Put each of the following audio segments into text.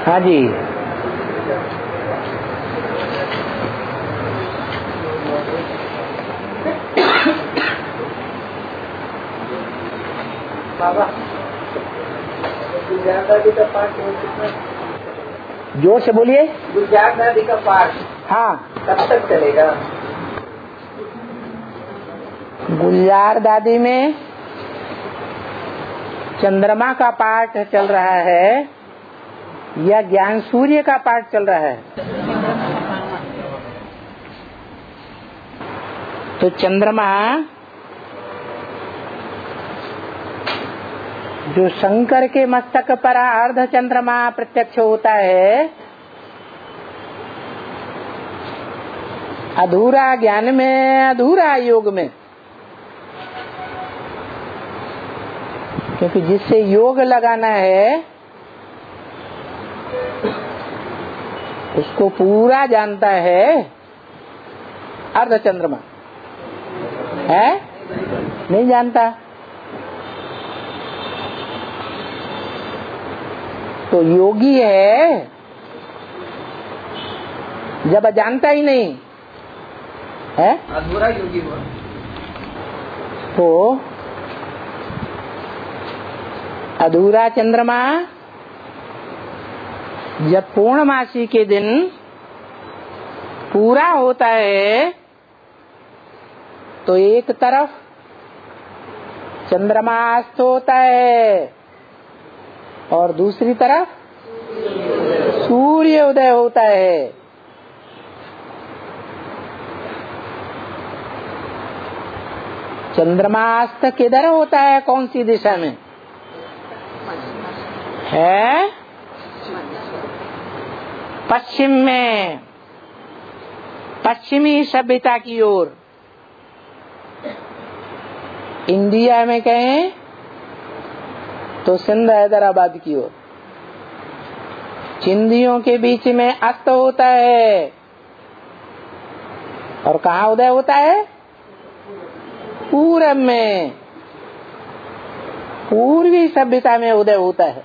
हाँ जी। बाबा गुलजार दादी का पाठ जोर से बोलिए। गुलजार दादी का पाठ हाँ, कब तक चलेगा? गुलजार दादी में चंद्रमा का पाठ चल रहा है या ज्ञान सूर्य का पाठ चल रहा है? तो चंद्रमा जो शंकर के मस्तक पर अर्ध चंद्रमा प्रत्यक्ष होता है, अधूरा ज्ञान में, अधूरा योग में, क्योंकि जिससे योग लगाना है उसको पूरा जानता है अर्ध चंद्रमा है, नहीं जानता। तो योगी है जब जानता ही नहीं है, अधूरा योगी हुआ। तो अधूरा चंद्रमा जब पूर्णमासी के दिन पूरा होता है तो एक तरफ चंद्रमा अस्त होता है और दूसरी तरफ सूर्य उदय होता है। चंद्रमा अस्त किधर होता है, कौन सी दिशा में है? पश्चिम में, पश्चिमी सभ्यता की ओर। इंडिया में कहें तो सिंध हैदराबाद की ओर। चिंदियों के बीच में अस्त होता है और कहाँ उदय होता है? पूरब में, पूर्वी सभ्यता में उदय होता है।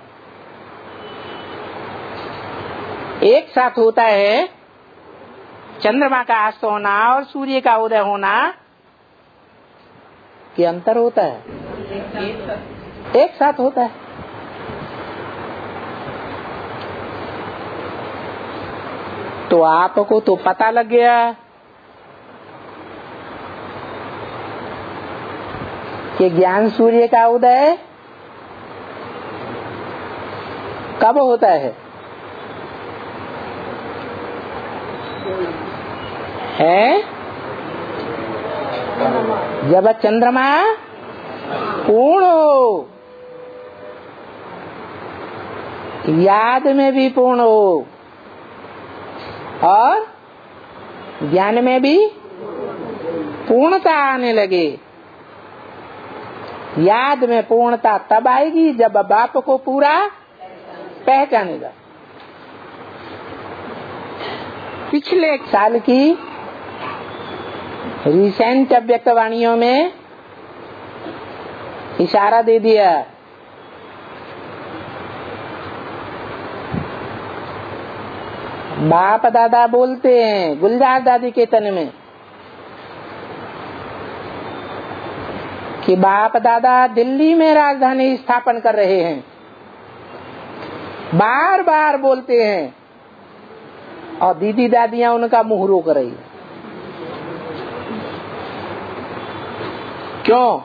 एक साथ होता है चंद्रमा का अस्त होना और सूर्य का उदय होना, कि अंतर होता है? एक साथ होता है। तो आपको तो पता लग गया कि ज्ञान सूर्य का उदय कब होता है? जब चंद्रमा पूर्ण हो, याद में भी पूर्ण हो और ज्ञान में भी पूर्णता आने लगे। याद में पूर्णता तब आएगी जब बाप को पूरा पहचानेगा। पिछले एक साल की रिसेंट अव्यक्तवाणियों में इशारा दे दिया। बाप दादा बोलते हैं गुलजार दादी के तन में कि बाप दादा दिल्ली में राजधानी स्थापन कर रहे हैं। बार बार बोलते हैं और दीदी दादियां उनका मुंह रोक रही है। क्यों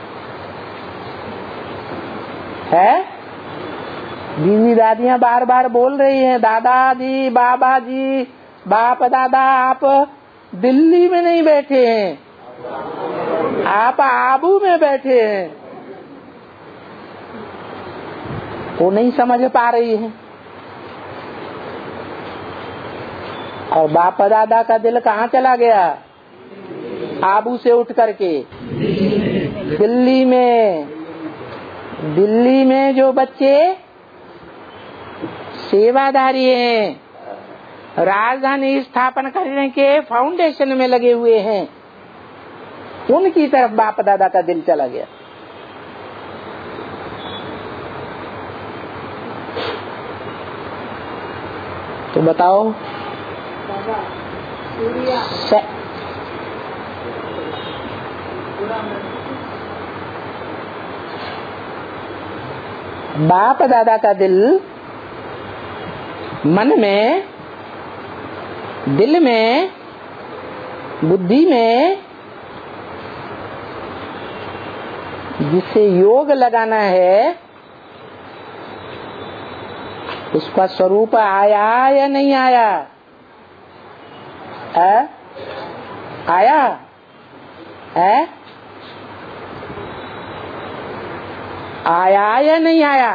है? दीदी दादियां बार बार बोल रही हैं, दादाजी, बाबा जी, बाप दादा आप दिल्ली में नहीं बैठे हैं, आप आबू में बैठे हैं। वो नहीं समझ पा रही है। और बाप दादा का दिल कहाँ चला गया? आबू से उठ करके दिल्ली में। दिल्ली में जो बच्चे सेवादारी हैं, राजधानी स्थापन करने के फाउंडेशन में लगे हुए हैं, उनकी तरफ बाप दादा का दिल चला गया। तो बताओ बाप दादा का दिल मन में, दिल में, बुद्धि में जिसे योग लगाना है, उसका स्वरूप आया या नहीं आया? आया है? आया या नहीं आया?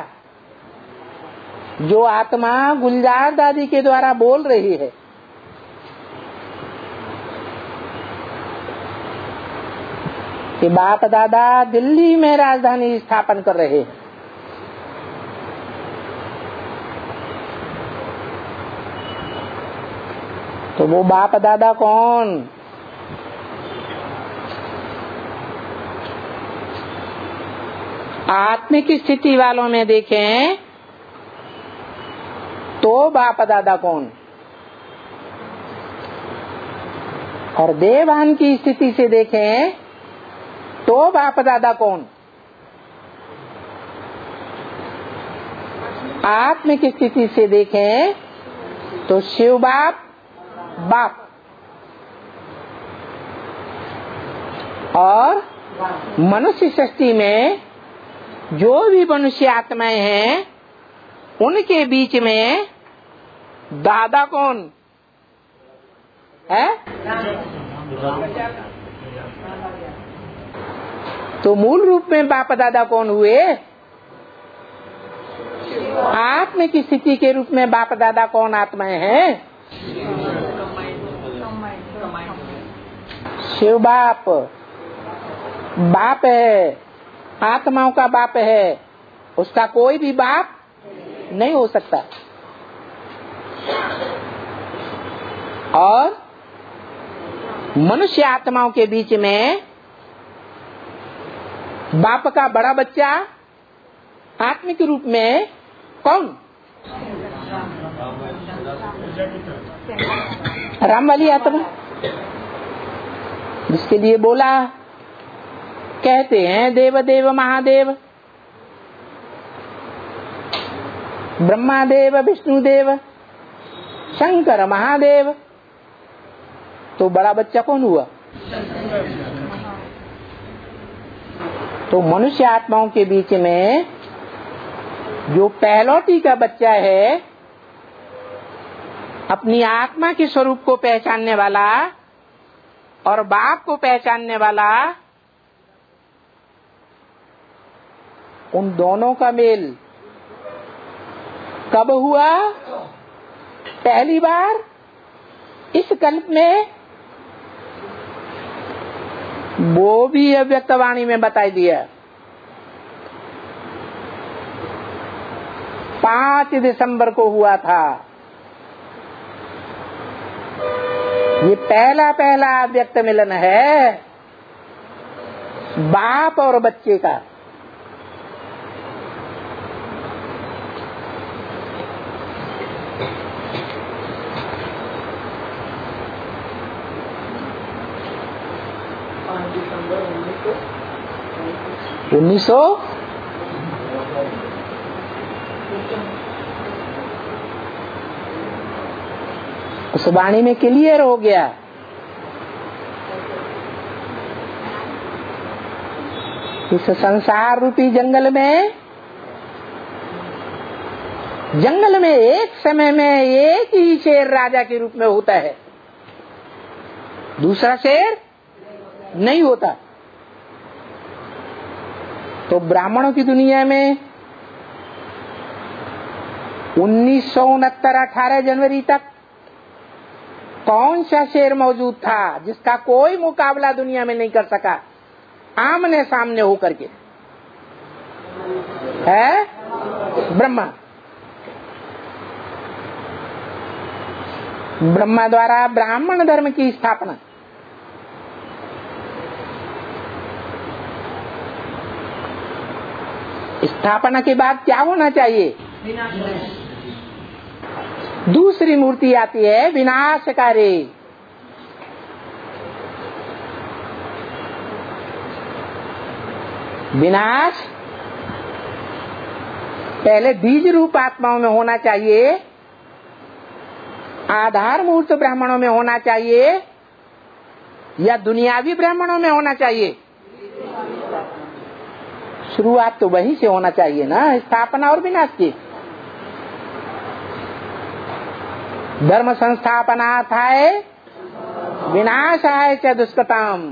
जो आत्मा गुलजार दादी के द्वारा बोल रही है, कि बाप दादा दिल्ली में राजधानी स्थापन कर रहे हैं, तो वो बाप दादा कौन? आत्मिक स्थिति वालों में देखें तो बाप दादा कौन, और देवान की स्थिति से देखें तो बाप दादा कौन? आत्मिक स्थिति से देखें तो शिव बाप, बाप, और मनुष्य सृष्टि में जो भी मनुष्य आत्माएं हैं उनके बीच में दादा कौन है? तो मूल रूप में बाप दादा कौन हुए? आत्मा की स्थिति के रूप में बाप दादा कौन आत्माएं हैं? शिव बाप, बाप है, आत्माओं का बाप है, उसका कोई भी बाप नहीं हो सकता। और मनुष्य आत्माओं के बीच में बाप का बड़ा बच्चा आत्मिक रूप में कौन? राम वाली आत्मा, जिसके लिए बोला, कहते हैं देव देव महादेव, ब्रह्मादेव विष्णुदेव शंकर महादेव, तो बड़ा बच्चा कौन हुआ? तो मनुष्य आत्माओं के बीच में जो पहलौटी का बच्चा है, अपनी आत्मा के स्वरूप को पहचानने वाला और बाप को पहचानने वाला, उन दोनों का मेल कब हुआ? पहली बार इस कल्प में। वो भी अव्यक्त वाणी में बताई दिया। 5 दिसंबर को हुआ था। ये पहला अव्यक्त मिलन है बाप और बच्चे का। दिसंबर 1900 उस वाणी में क्लियर हो गया। इस संसार रूपी जंगल में एक समय में एक ही शेर राजा के रूप में होता है, दूसरा शेर नहीं होता। तो ब्राह्मणों की दुनिया में 1969 18 जनवरी तक कौन सा शेर मौजूद था जिसका कोई मुकाबला दुनिया में नहीं कर सका आमने सामने होकर के? है ब्रह्मा। ब्रह्मा द्वारा ब्राह्मण धर्म की स्थापना। स्थापना के बाद क्या होना चाहिए? दूसरी मूर्ति आती है विनाशकारी। विनाश पहले बीज रूप आत्माओं में होना चाहिए, आधार मूर्त ब्राह्मणों में होना चाहिए, या दुनियावी ब्राह्मणों में होना चाहिए? शुरुआत तो वहीं से होना चाहिए ना, स्थापना और विनाश की। धर्म संस्थापनार्थाय विनाशाय च दुष्कृतम्।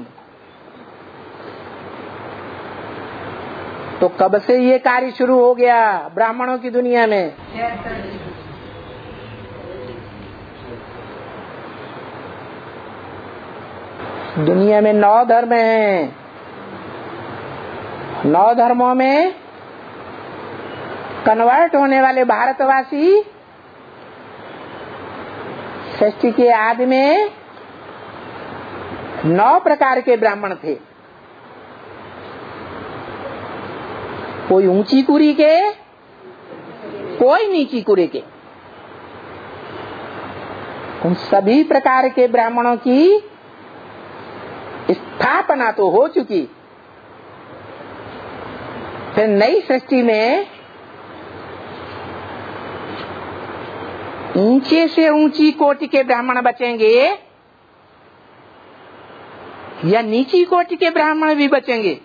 तो कब से ये कार्य शुरू हो गया ब्राह्मणों की दुनिया में? दुनिया में 9 धर्म हैं। 9 धर्मों में कन्वर्ट होने वाले भारतवासी सृष्टि के आदि में 9 प्रकार के ब्राह्मण थे। कोई ऊंची कुरी के, कोई नीची कुरी के। उन सभी प्रकार के ब्राह्मणों की स्थापना तो हो चुकी। फिर नई सृष्टि में ऊंचे से ऊंची कोटि के ब्राह्मण बचेंगे या नीची कोटि के ब्राह्मण भी बचेंगे?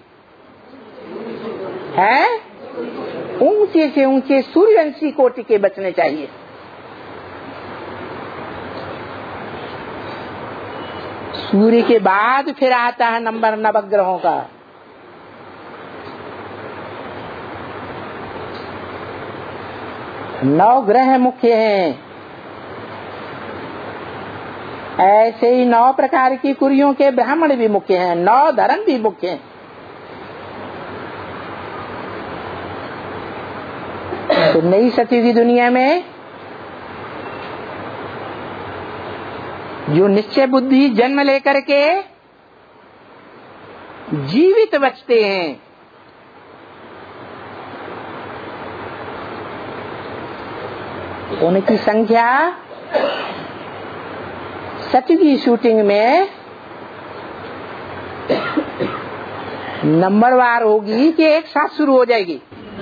है ऊंचे से ऊंचे सूर्यवंशी कोटि के बचने चाहिए। सूर्य के बाद फिर आता है नंबर नवग्रहों का। नवग्रह मुख्य हैं, ऐसे ही 9 प्रकार की कुरियों के ब्राह्मण भी मुख्य हैं, 9 धर्म भी मुख्य हैं। तो नई सती की दुनिया में जो निश्चय बुद्धि जन्म लेकर के जीवित बचते हैं, उनकी संख्या सतवीं शूटिंग में नंबरवार होगी कि एक साथ शुरू हो जाएगी।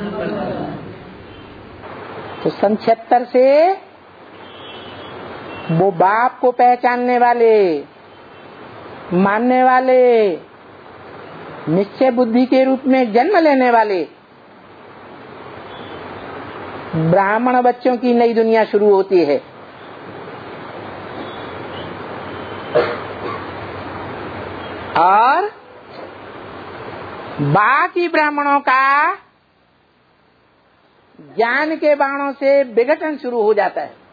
तो सन 76 से वो बाप को पहचानने वाले, मानने वाले, निश्चय बुद्धि के रूप में जन्म लेने वाले ब्राह्मण बच्चों की नई दुनिया शुरू होती है। और बाकी ब्राह्मणों का ज्ञान के बाणों से विघटन शुरू हो जाता है।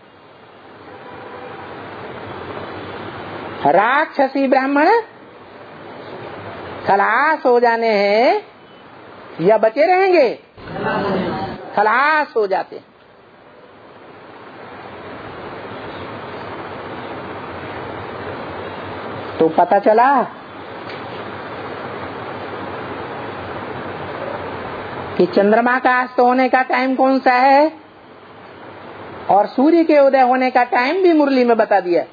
राक्षसी ब्राह्मण खलास हो जाने हैं या बचे रहेंगे? खलास हो जाते हैं। तो पता चला कि चंद्रमा का अस्त होने का टाइम कौन सा है और सूर्य के उदय होने का टाइम भी मुरली में बता दिया।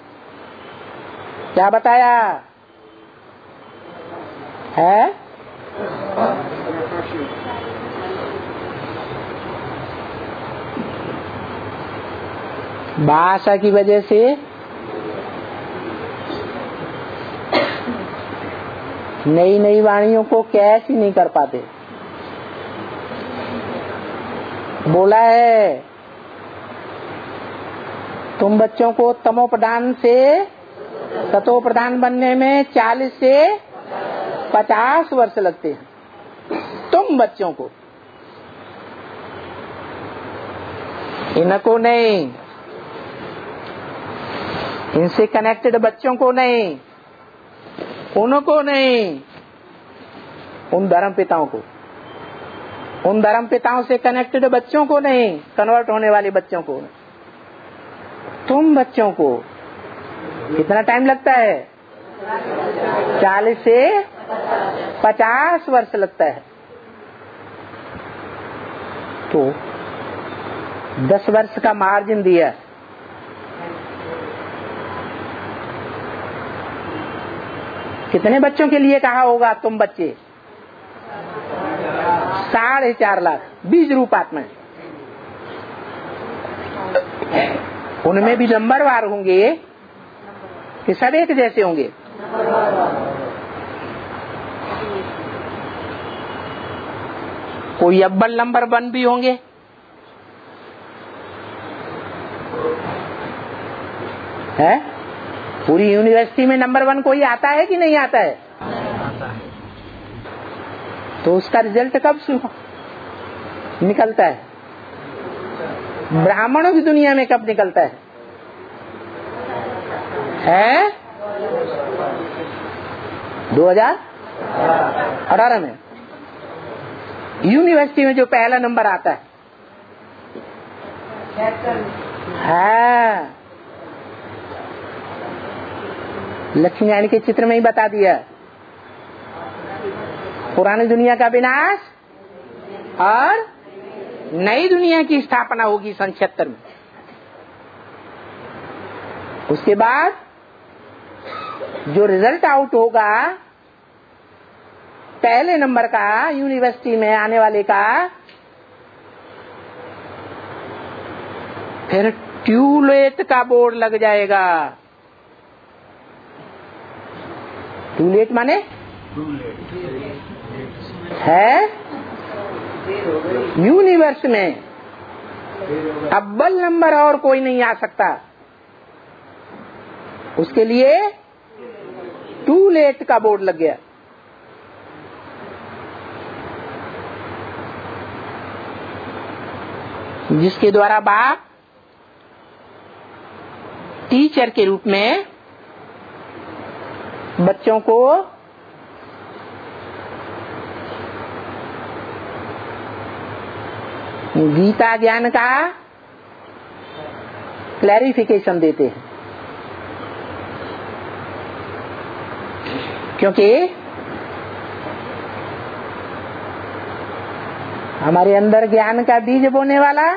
क्या बताया है? भाषा की वजह से नई नई वाणियों को कैच ही नहीं कर पाते। बोला है तुम बच्चों को तमोप्रधान से सतोप्रधान बनने में 40 से 50 वर्ष लगते हैं। तुम बच्चों को, इनको नहीं, इनसे कनेक्टेड बच्चों को नहीं, उनको नहीं, उन धर्म पिताओं को, उन धर्म पिताओं से कनेक्टेड बच्चों को नहीं, कन्वर्ट होने वाले बच्चों को। तुम बच्चों को कितना टाइम लगता है? 40 से 50 वर्ष लगता है। तो 10 वर्ष का मार्जिन दिया। कितने बच्चों के लिए कहा होगा तुम बच्चे? 4.5 लाख। 20 रूपात्मा। उनमें भी नंबरवार होंगे कि सब एक जैसे होंगे? कोई अव्वल नंबर 1 भी होंगे। है? पूरी यूनिवर्सिटी में नंबर 1 कोई आता है कि नहीं आता है? आता है। तो उसका रिजल्ट कब निकलता है? ब्राह्मणों की दुनिया में कब निकलता है? 2018 में यूनिवर्सिटी में जो पहला नंबर आता है। हाँ, लक्ष्मी नारायण के चित्र में ही बता दिया। पुरानी दुनिया का विनाश और नई दुनिया की स्थापना होगी 76 में। उसके बाद जो रिजल्ट आउट होगा पहले नंबर का यूनिवर्सिटी में आने वाले का, फिर ट्यूलेट का बोर्ड लग जाएगा। ट्यूलेट माने है यूनिवर्स में अव्वल नंबर और कोई नहीं आ सकता। उसके लिए ट्यूलेट का बोर्ड लग गया। जिसके द्वारा बाप टीचर के रूप में बच्चों को गीता ज्ञान का क्लैरिफिकेशन देते हैं। क्योंकि हमारे अंदर ज्ञान का बीज बोने वाला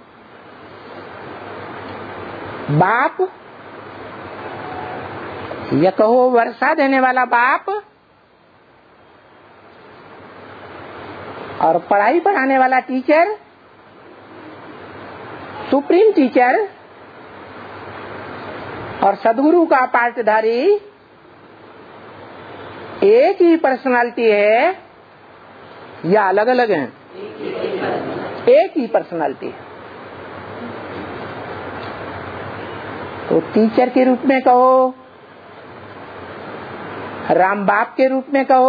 बाप, या कहो वर्षा देने वाला बाप, और पढ़ाई पढ़ाने वाला टीचर, सुप्रीम टीचर और सदगुरु का पार्टधारी एक ही पर्सनालिटी है या अलग अलग हैं? एक ही पर्सनालिटी है। तो टीचर के रूप में कहो, राम बाप के रूप में कहो,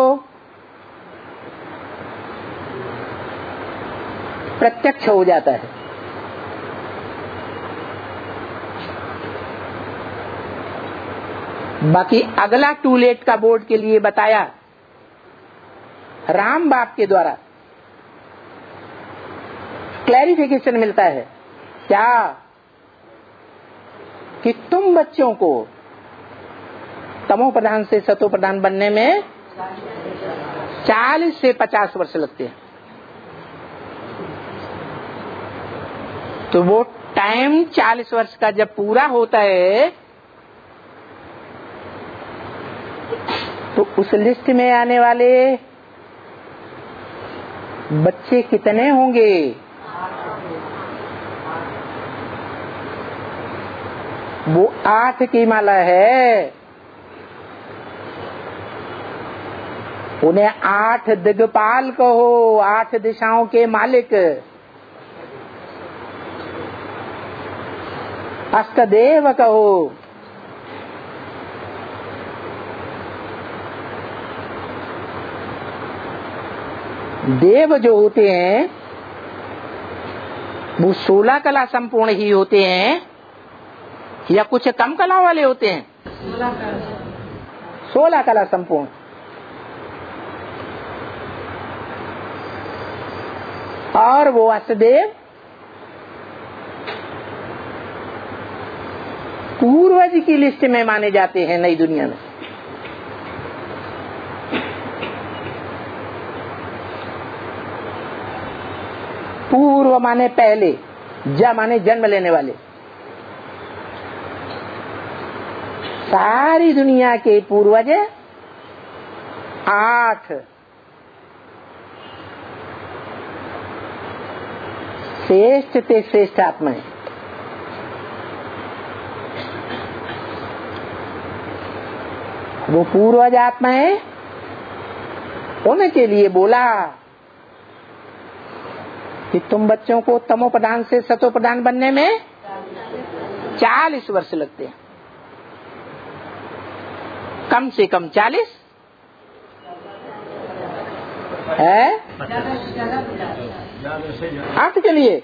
प्रत्यक्ष हो जाता है। बाकी अगला टूलेट का बोर्ड के लिए बताया राम बाप के द्वारा क्लैरिफिकेशन मिलता है। क्या? कि तुम बच्चों को तमो प्रधान से सतो प्रधान बनने में 40 से 50 वर्ष लगते हैं। तो वो टाइम 40 वर्ष का जब पूरा होता है तो उस लिस्ट में आने वाले बच्चे कितने होंगे? वो 8 की माला है। उन्हें 8 दिग्पाल कहो, 8 दिशाओं के मालिक, अष्टदेव कहो। देव जो होते हैं वो 16 कला संपूर्ण ही होते हैं या कुछ कम कला वाले होते हैं? 16 कला संपूर्ण। और वो अष्टदेव पूर्वज की लिस्ट में माने जाते हैं नई दुनिया में। पूर्व माने पहले, ज माने जन्म लेने वाले। सारी दुनिया के पूर्वज 8 श्रेष्ठ ते श्रेष्ठ आत्माएं। वो पूर्वज आत्माएं उनके लिए बोला कि तुम बच्चों को तमोप्रधान से सतोप्रधान बनने में 40 वर्ष लगते हैं, कम से कम 40 है अर्थ के लिए।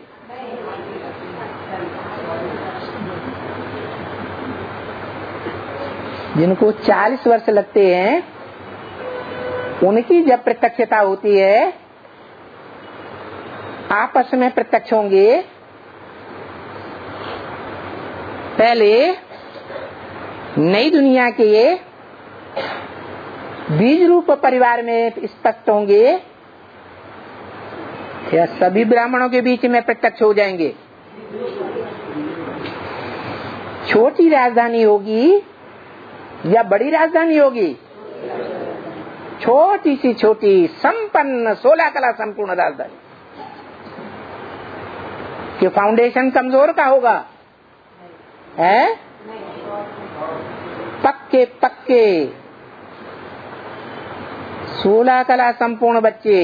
जिनको 40 वर्ष लगते हैं उनकी जब प्रत्यक्षता होती है, आपस में प्रत्यक्ष होंगे। पहले नई दुनिया के बीज रूप परिवार में स्पष्ट होंगे या सभी ब्राह्मणों के बीच में प्रत्यक्ष हो जाएंगे। छोटी राजधानी होगी या बड़ी राजधानी होगी? छोटी सी छोटी संपन्न 16 कला संपूर्ण राजधानी कि फाउंडेशन कमजोर का होगा है, पक्के पक्के 16 कला संपूर्ण बच्चे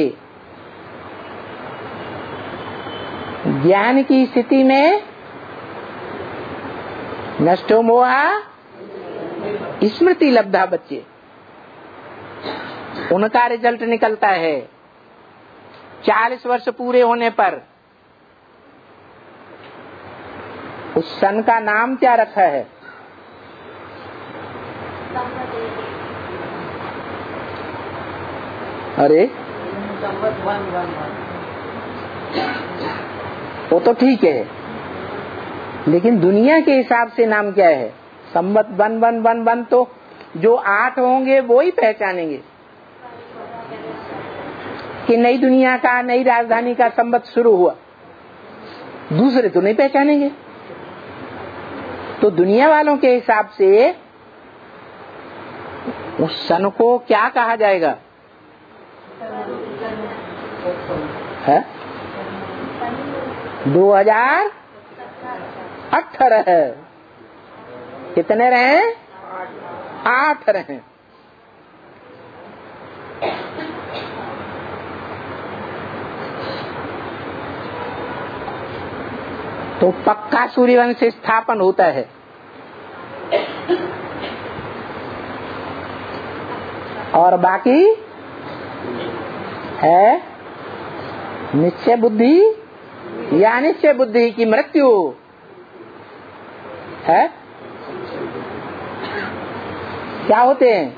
ज्ञान की स्थिति में नष्टो मोहा स्मृति लब्धा बच्चे, उनका रिजल्ट निकलता है 40 वर्ष पूरे होने पर। उस सन का नाम क्या रखा है? अरे वो तो ठीक है, लेकिन दुनिया के हिसाब से नाम क्या है? संवत 1 तो जो 8 होंगे वो ही पहचानेंगे कि नई दुनिया का, नई राजधानी का संवत शुरू हुआ, दूसरे तो नहीं पहचानेंगे। तो दुनिया वालों के हिसाब से उस सन को क्या कहा जाएगा? है 2018 है। कितने रहे? 8 रहे। तो पक्का सूर्यवंश स्थापन होता है। और बाकी है निश्चय बुद्धि या अनिश्चय बुद्धि की मृत्यु है। क्या होते हैं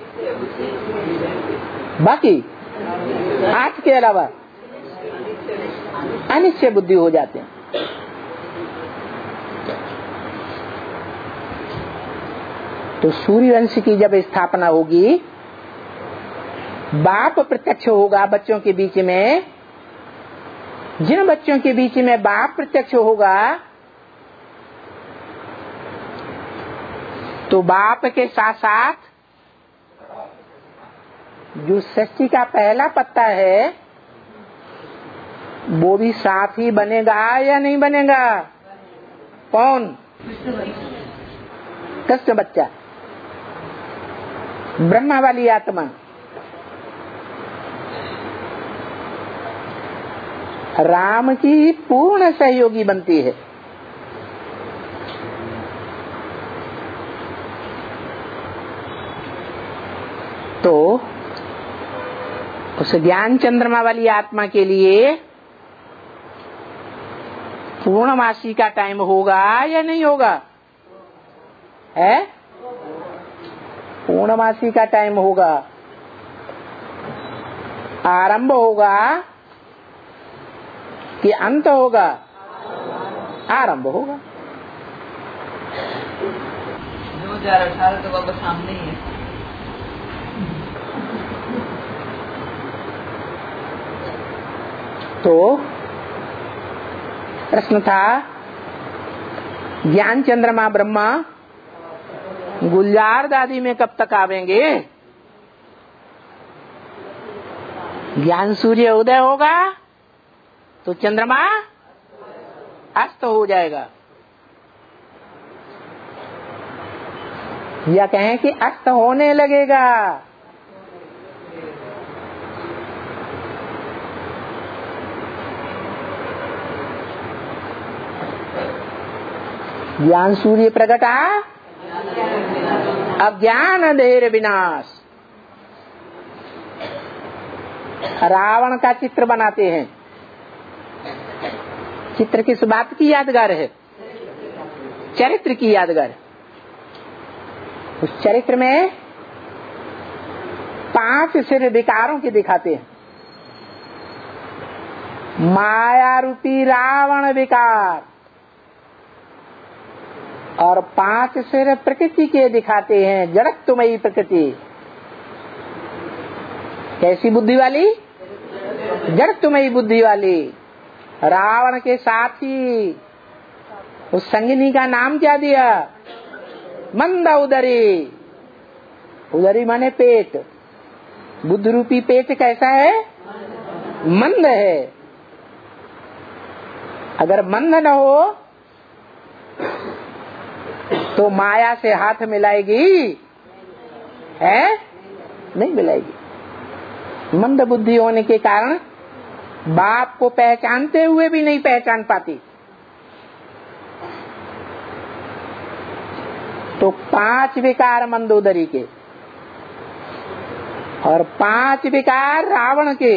बाकी 8 के अलावा? अनिश्चय बुद्धि हो जाते हैं। तो सूर्यवंश की जब स्थापना होगी, बाप प्रत्यक्ष होगा बच्चों के बीच में। जिन बच्चों के बीच में बाप प्रत्यक्ष होगा तो बाप के साथ साथ जो सृष्टि का पहला पत्ता है वो भी साथ ही बनेगा या नहीं बनेगा? कौन? कृष्ण बच्चा, ब्रह्मा वाली आत्मा। राम की पूर्ण सहयोगी बनती है। तो उस ज्ञान चंद्रमा वाली आत्मा के लिए पूर्णमासी का टाइम होगा या नहीं होगा? है पूर्णमासी का टाइम होगा। आरंभ होगा कि अंत होगा? आरंभ होगा। 2018 तो बाबा सामने ही है। तो प्रश्न था ज्ञान चंद्रमा ब्रह्मा गुलजार दादी में कब तक आवेंगे? ज्ञान सूर्य उदय होगा तो चंद्रमा अस्त हो जाएगा, या कहें कि अस्त होने लगेगा। ज्ञान सूर्य प्रगटा अज्ञान अंधेर विनाश। रावण का चित्र बनाते हैं, चित्र किस बात की यादगार है? चरित्र की यादगार। उस चरित्र में 5 सिर विकारों के दिखाते हैं। माया रूपी रावण विकार और 5 सिर प्रकृति के दिखाते हैं। जड़त्वमयी प्रकृति। कैसी बुद्धि वाली? जड़त्वमयी बुद्धि वाली। रावण के साथी उस संगिनी का नाम क्या दिया? मंद उदरी। उदरी माने पेट। बुद्ध रूपी पेट कैसा है? मंद है। अगर मंद न हो तो माया से हाथ मिलाएगी? है? नहीं मिलाएगी। मंद बुद्धि होने के कारण बाप को पहचानते हुए भी नहीं पहचान पाती। तो 5 विकार मंदोदरी के और 5 विकार रावण के।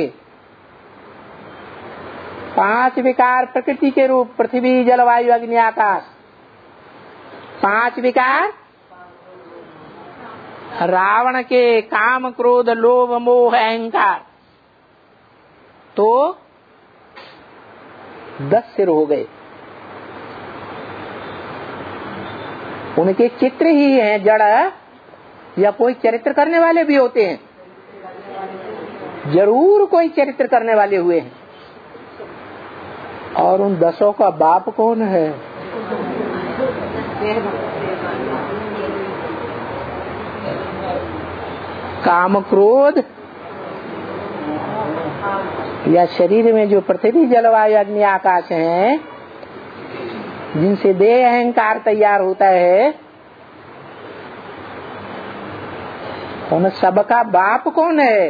5 विकार प्रकृति के रूप, पृथ्वी जल वायु अग्नि आकाश। 5 विकार रावण के, काम क्रोध लोभ मोह अहंकार। तो 10 सिर हो गए। उनके चित्र ही हैं जड़, या कोई चरित्र करने वाले भी होते हैं? जरूर कोई चरित्र करने वाले हुए हैं। और उन 10 का बाप कौन है? काम क्रोध या शरीर में जो पृथ्वी जलवायु अग्नि आकाश हैं, जिनसे देह अहंकार तैयार होता है, उन सबका बाप कौन है?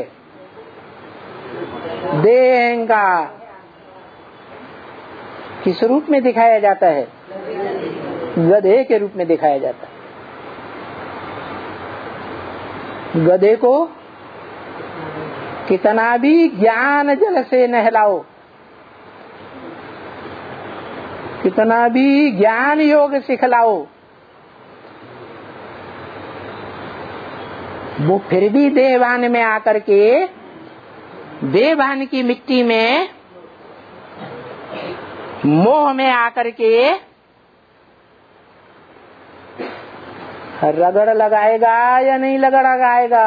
देह अहंकार। किस रूप में दिखाया जाता है? गधे के रूप में दिखाया जाता है। गधे को कितना भी ज्ञान जल से नहलाओ, कितना भी ज्ञान योग सिखलाओ, वो फिर भी देहभान में आकर के, देहभान की मिट्टी में, मोह में आकर के रगड़ लगाएगा या नहीं रगड़ लगाएगा?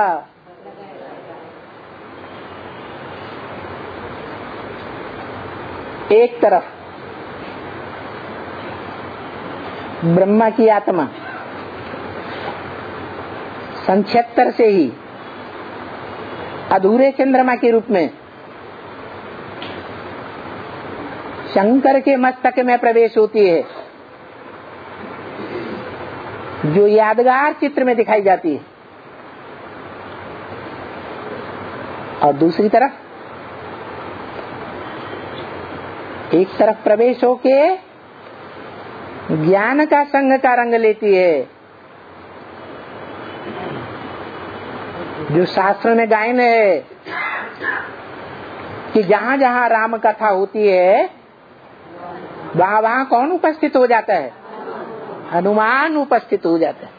एक तरफ ब्रह्मा की आत्मा सन 76 से ही अधूरे चंद्रमा के रूप में शंकर के मस्तक में प्रवेश होती है, जो यादगार चित्र में दिखाई जाती है। और दूसरी तरफ एक तरफ प्रवेश होके ज्ञान का संग का रंग लेती है, जो शास्त्र में गायन है कि जहाँ जहाँ राम कथा होती है वहाँ वहाँ कौन उपस्थित हो जाता है? हनुमान उपस्थित हो जाता है।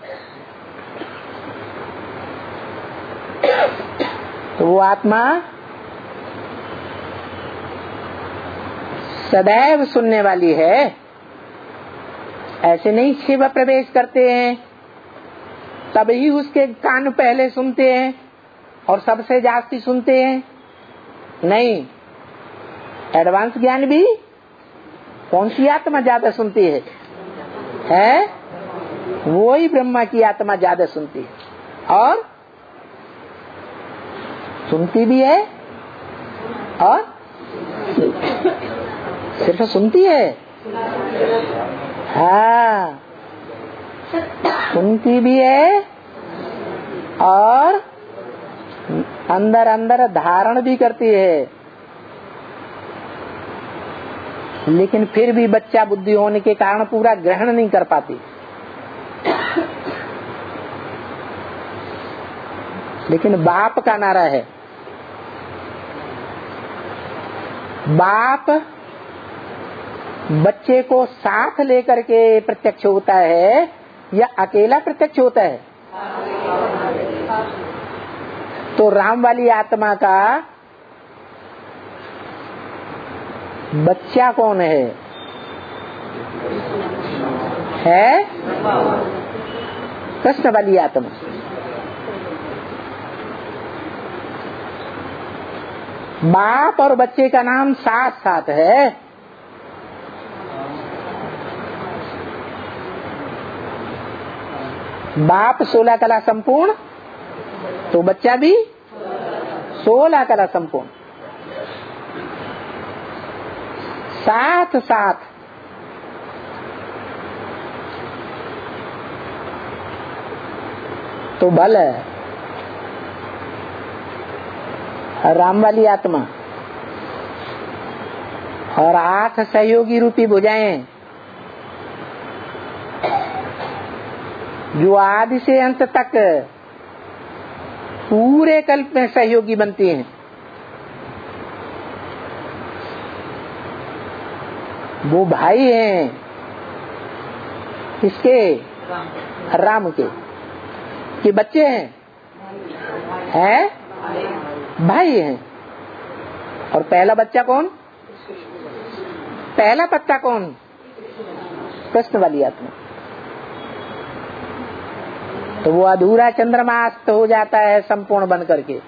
तो वो आत्मा सदैव सुनने वाली है। ऐसे नहीं शिव प्रवेश करते हैं तभी उसके कान पहले सुनते हैं और सबसे जास्ती सुनते हैं। नहीं, एडवांस ज्ञान भी कौन सी आत्मा ज्यादा सुनती है? है, वो ही ब्रह्मा की आत्मा ज्यादा सुनती है। और सुनती भी है और सिर्फ सुनती है। हाँ, सुनती भी है और अंदर अंदर धारण भी करती है। लेकिन फिर भी बच्चा बुद्धि होने के कारण पूरा ग्रहण नहीं कर पाती। लेकिन बाप का नारा है, बाप बच्चे को साथ लेकर के प्रत्यक्ष होता है या अकेला प्रत्यक्ष होता है? तो राम वाली आत्मा का बच्चा कौन है? कृष्ण वाली आत्मा। बाप और बच्चे का नाम साथ साथ है। बाप 16 कला संपूर्ण, तो बच्चा भी 16 कला संपूर्ण। साथ साथ तो बल है। राम वाली आत्मा और 8 सहयोगी रूपी भुजाएं जो आदि से अंत तक पूरे कल्प में सहयोगी बनती हैं। वो भाई हैं किसके? राम के। कि बच्चे हैं? भाई हैं। और पहला बच्चा कौन? पहला पत्ता कौन? कृष्ण वाली आत्मा। तो वो अधूरा चंद्रमा अस्त हो जाता है संपूर्ण बन करके,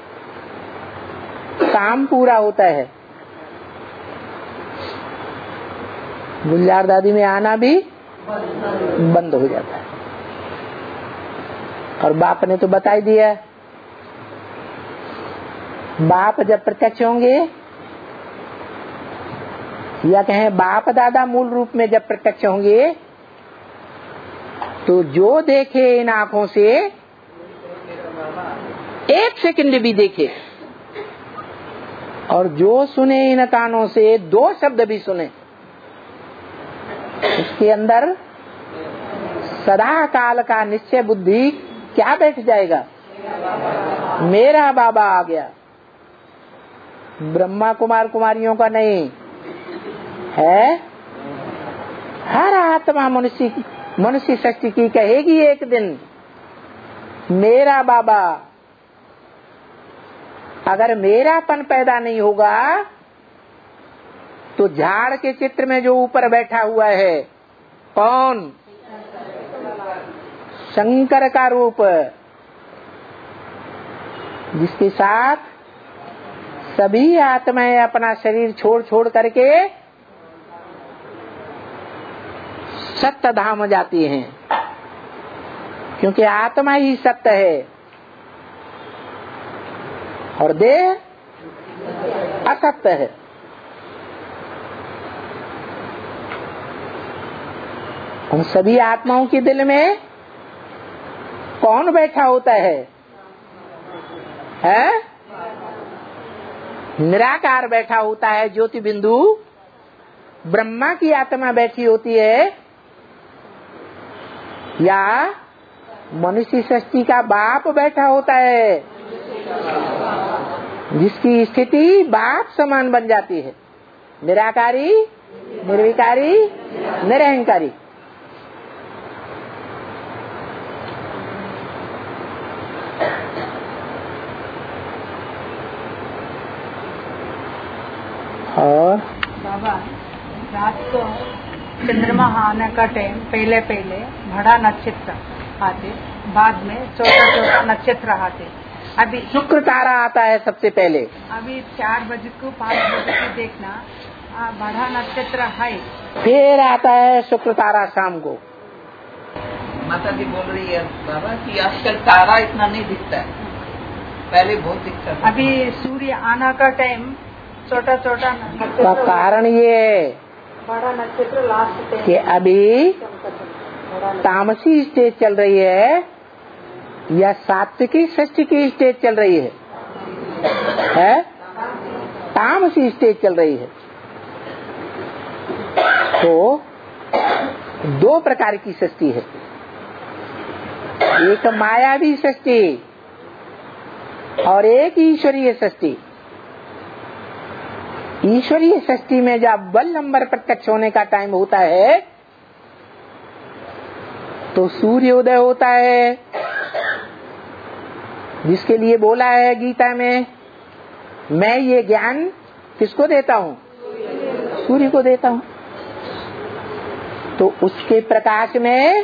काम पूरा होता है। गुलजार दादी में आना भी बंद हो जाता है। और बाप ने तो बता ही दिया, बाप जब प्रत्यक्ष होंगे या कहें बाप दादा मूल रूप में जब प्रत्यक्ष होंगे तो जो देखे इन आंखों से 1 सेकंड भी देखे और जो सुने इन कानों से 2 शब्द भी सुने, उसके अंदर सदा काल का निश्चय बुद्धि क्या बैठ जाएगा? मेरा बाबा आ गया। ब्रह्मा कुमार कुमारियों का नहीं है। हर आत्मा मनुष्य शक्ति की कहेगी एक दिन मेरा बाबा। अगर मेरापन पैदा नहीं होगा तो झाड़ के चित्र में जो ऊपर बैठा हुआ है कौन? शंकर का रूप, जिसके साथ सभी आत्माएं अपना शरीर छोड़ छोड़ करके सत्य धाम जाती हैं, क्योंकि आत्मा ही सत्य है और देह असत्य है। उन सभी आत्माओं के दिल में कौन बैठा होता है? निराकार बैठा होता है, ज्योति बिंदु। ब्रह्मा की आत्मा बैठी होती है या मनुष्य सृष्टि का बाप बैठा होता है, जिसकी स्थिति बाप समान बन जाती है। निराकारी, निर्विकारी, निरहंकारी। और बाबा रात को चंद्रमा आने का टाइम पहले बड़ा नक्षत्र आते, बाद में छोटा छोटा नक्षत्र आते। अभी शुक्र तारा आता है सबसे पहले। अभी 4 बजे को 5 बजे को देखना बड़ा नक्षत्र है। फिर आता है शुक्र तारा शाम को। माता जी बोल रही है बाबा कि आजकल तारा इतना नहीं दिखता है, पहले बहुत दिखता था। अभी सूर्य आना का टाइम छोटा छोटा का कारण ये है बड़ा नक्षत्र लास्ट कि अभी तामसी स्टेज चल रही है या सात्विकी षष्ठी की स्टेज चल रही है? तामसी स्टेज चल रही है। तो दो प्रकार की षष्ठी है, एक मायावी षष्ठी और एक ईश्वरीय षष्ठी। ईश्वरीय षष्ठी में जब बल नंबर प्रत्यक्ष होने का टाइम होता है तो सूर्योदय होता है, जिसके लिए बोला है गीता में, मैं ये ज्ञान किसको देता हूँ? सूर्य को देता हूँ। तो उसके प्रकाश में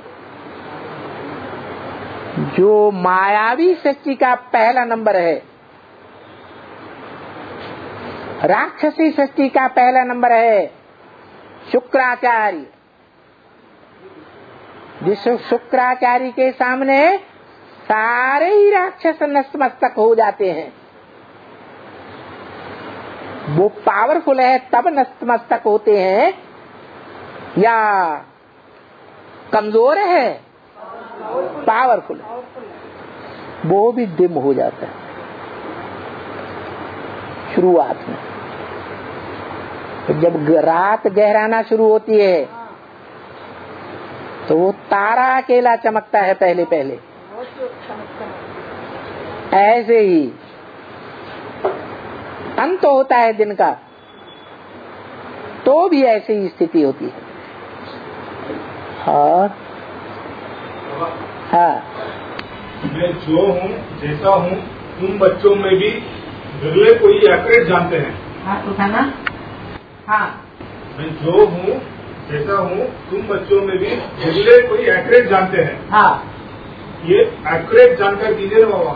जो मायावी षष्ठी का पहला नंबर है, राक्षसी षष्ठी का पहला नंबर है शुक्राचार्य। जिस शुक्राचार्य के सामने सारे ही राक्षस नतमस्तक हो जाते हैं। वो पावरफुल है तब नतमस्तक होते हैं या कमजोर है? पावरफुल है, वो भी डिम हो जाता है शुरुआत में। तो जब रात गहराना शुरू होती है तो वो तारा अकेला चमकता है पहले पहले। ऐसे ही अंत होता है दिन का तो भी ऐसी ही स्थिति होती है। और हाँ, मैं जो हूँ जैसा हूँ तुम बच्चों में भी विरले कोई एक्यूरेट जानते हैं। हाँ तो था ना। हाँ, मैं जो हूँ जैसा हूँ तुम बच्चों में भी विरले कोई एक्यूरेट जानते हैं। हाँ, ये एक्यूरेट जानकर दीजिए बाबा।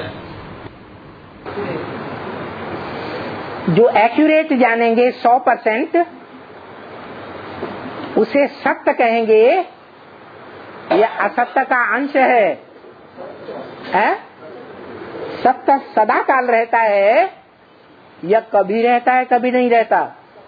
जो एक्यूरेट जानेंगे 100% उसे सत्य कहेंगे या असत्य का अंश है? सत्य सदा काल रहता है या कभी रहता है कभी नहीं रहता?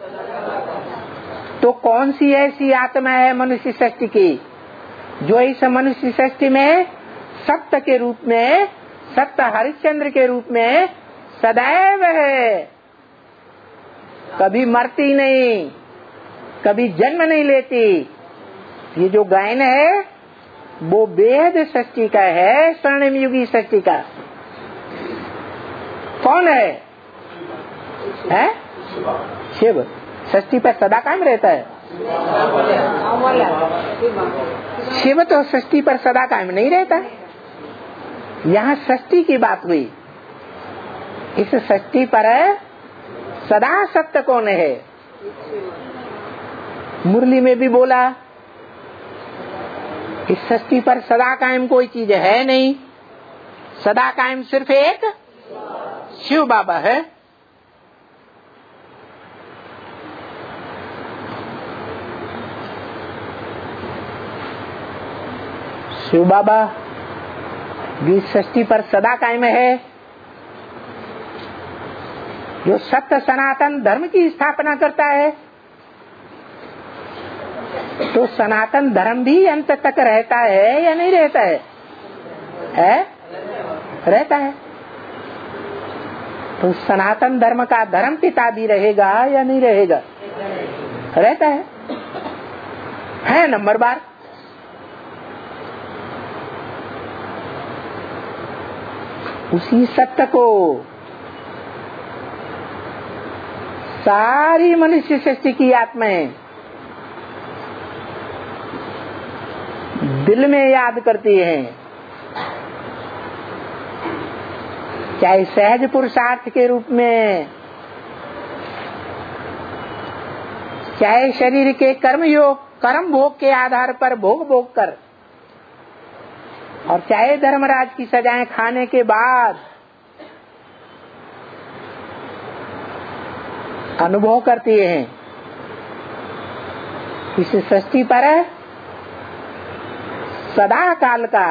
तो कौन सी ऐसी आत्मा है मनुष्य सृष्टि की जो इस मनुष्य सृष्टि में सत्य के रूप में, सत्य हरिश्चंद्र के रूप में सदैव है, कभी मरती नहीं, कभी जन्म नहीं लेती? ये जो गायन है वो वेद सृष्टि का है, स्वर्णिम युगी सृष्टि का। कौन है? शिव। सृष्टि पर सदा कायम रहता है। शिव तो सृष्टि पर सदा कायम नहीं रहता। यहाँ सृष्टि की बात हुई। इस सृष्टि पर सदा सत्य कौन है? मुरली में भी बोला इस सृष्टि पर सदा कायम कोई चीज है नहीं, सदा कायम सिर्फ एक शिव बाबा है। शिव बाबा जो सृष्टि पर सदा कायम है, जो सत्य सनातन धर्म की स्थापना करता है, तो सनातन धर्म भी अंत तक रहता है या नहीं रहता है? रहता है। तो सनातन धर्म का धर्म पिता भी रहेगा या नहीं रहेगा? रहता है नंबर बार। उसी सत्य को सारी मनुष्य सृष्टि की आत्माएं दिल में याद करती हैं, चाहे सहज पुरुषार्थ के रूप में, चाहे शरीर के कर्म भोग के आधार पर भोग कर, और चाहे धर्मराज की सजाएं खाने के बाद अनुभव करती हैं। इस सृष्टि पर सदा काल का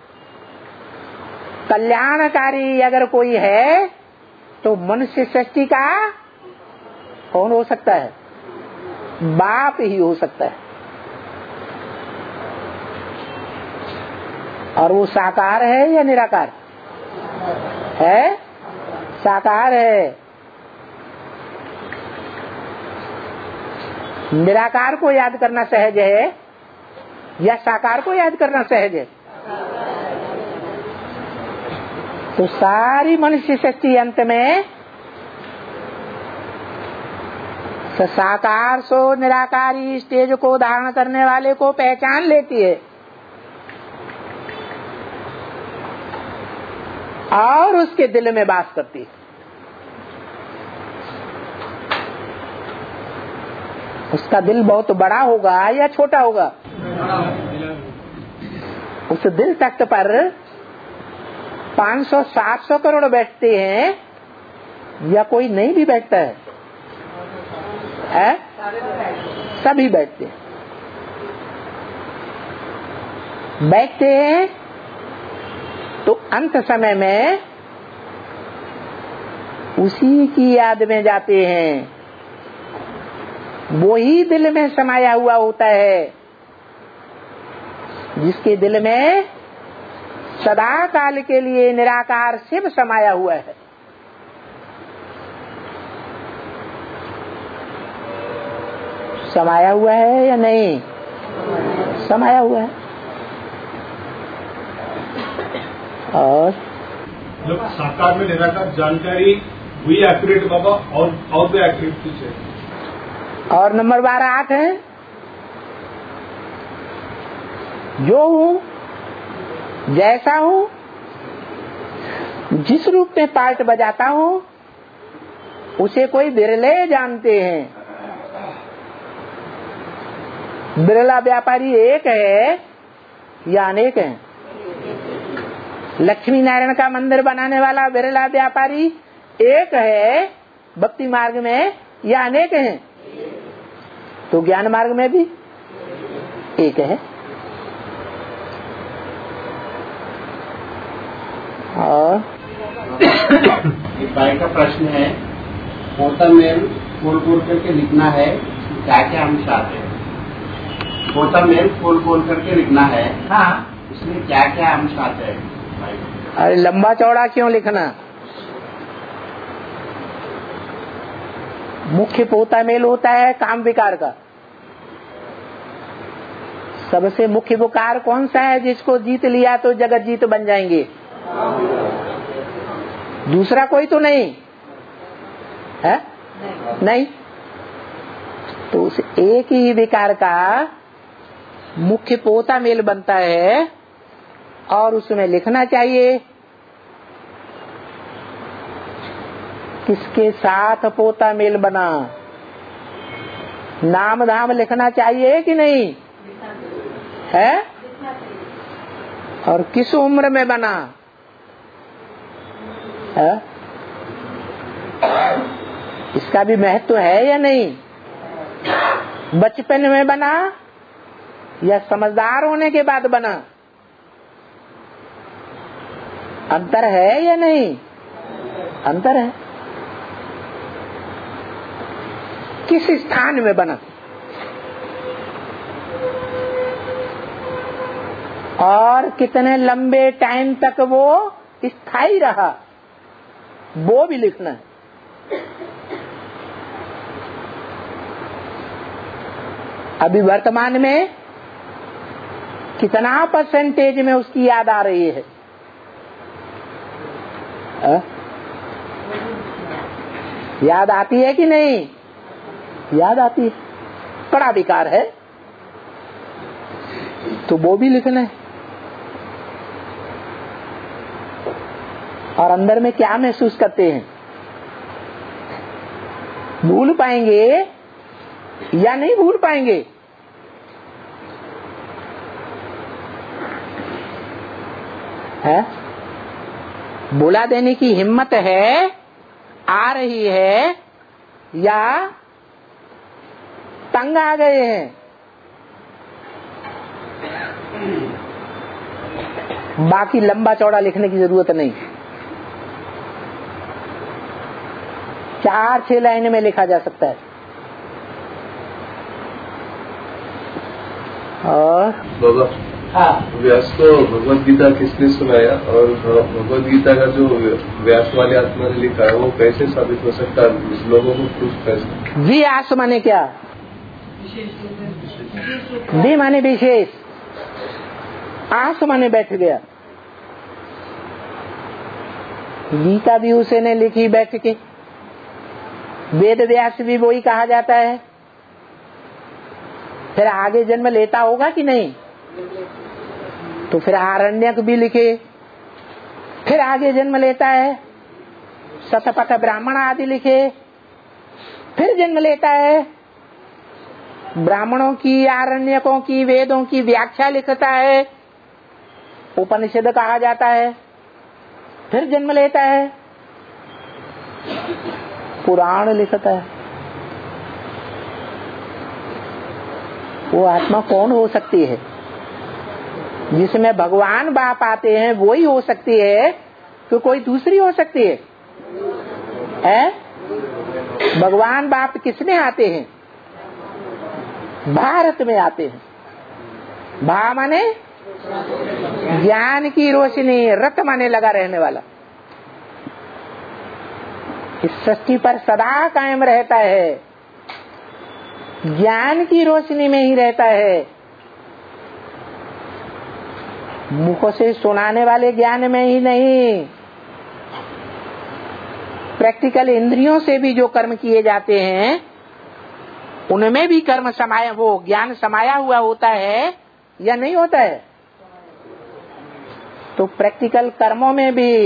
कल्याणकारी अगर कोई है तो मनुष्य सृष्टि का कौन हो सकता है? बाप ही हो सकता है। और वो साकार है या निराकार है? साकार है। निराकार को याद करना सहज है या साकार को याद करना सहज है? तो सारी मनुष्य सृष्टि अंत में साकार सो निराकारी स्टेज को धारण करने वाले को पहचान लेती है और उसके दिल में वास करती है। उसका दिल बहुत बड़ा होगा या छोटा होगा? उस दिल तख्त पर 500-700 करोड़ बैठते हैं या कोई नहीं भी बैठता है? सभी बैठते हैं। बैठते हैं तो अंत समय में उसी की याद में जाते हैं। वो ही दिल में समाया हुआ होता है जिसके दिल में सदा काल के लिए निराकार शिव समाया हुआ है। समाया हुआ है या नहीं? समाया हुआ है। और साकार में निराकार जानकारी हुई एक्यूरेट बाबा और भी एक्यूरेट कुछ है। और नंबर 12 8 है। जो हूँ जैसा हूँ जिस रूप में पार्ट बजाता हूँ उसे कोई बिरले जानते हैं। बिरला व्यापारी एक है या अनेक है? लक्ष्मी नारायण का मंदिर बनाने वाला बिरला व्यापारी एक है भक्ति मार्ग में या अनेक है? तो ज्ञान मार्ग में भी एक है। और भाई का प्रश्न है, पोता मेल खोल करके लिखना है, क्या क्या अंश आते हैं? पोता मेल खोल करके लिखना है, हाँ, इसमें क्या क्या अंश आते हैं? अरे लंबा चौड़ा क्यों लिखना? मुख्य पोता मेल होता है काम विकार का। सबसे मुख्य विकार कौन सा है जिसको जीत लिया तो जगत जीत बन जाएंगे? दूसरा कोई तो नहीं है? नहीं। तो उस एक ही विकार का मुख्य पोता मेल बनता है और उसमें लिखना चाहिए किसके साथ पोता मेल बना। नाम धाम लिखना चाहिए कि नहीं है? और किस उम्र में बना है? इसका भी महत्व है या नहीं? बचपन में बना या समझदार होने के बाद बना? अंतर है या नहीं? अंतर है। किस स्थान में बना और कितने लंबे टाइम तक वो स्थायी रहा, वो भी लिखना है। अभी वर्तमान में कितना परसेंटेज में उसकी याद आ रही है? याद आती है कि नहीं? याद आती है। बड़ा विकार है तो वो भी लिखना है। और अंदर में क्या महसूस करते हैं? भूल पाएंगे या नहीं भूल पाएंगे? है? बुला देने की हिम्मत है, आ रही है या तंग आ गए हैं? बाकी लंबा चौड़ा लिखने की जरूरत नहीं, 4-6 लाइन में लिखा जा सकता है। और बाबा, व्यास को भगवत गीता किसने सुनाया और भगवत गीता का जो व्यास वाले आत्मा ने लिखा है वो कैसे साबित हो सकता है लोगों को कुछ कैसे? व्यास माने क्या? वी माने विशेष, आस माने बैठ गया। गीता भी उसे ने लिखी बैठ के, वेद व्यास भी वही कहा जाता है। फिर आगे जन्म लेता होगा कि नहीं? तो फिर आरण्यक भी लिखे, फिर आगे जन्म लेता है। शतपथ ब्राह्मण आदि लिखे, फिर जन्म लेता है। ब्राह्मणों की, आरण्यकों की, वेदों की व्याख्या लिखता है, उपनिषद कहा जाता है, फिर जन्म लेता है, पुराण लिखता है। वो आत्मा कौन हो सकती है? जिसमें भगवान बाप आते हैं वही हो सकती है तो कोई दूसरी हो सकती है? भगवान बाप किसमें आते हैं? भारत में आते हैं। भा माने ज्ञान की रोशनी, रत माने लगा रहने वाला, इस सृष्टि पर सदा कायम रहता है, ज्ञान की रोशनी में ही रहता है। मुख से सुनाने वाले ज्ञान में ही नहीं, प्रैक्टिकल इंद्रियों से भी जो कर्म किए जाते हैं उनमें भी कर्म समाया, वो ज्ञान समाया हुआ होता है या नहीं होता है? तो प्रैक्टिकल कर्मों में भी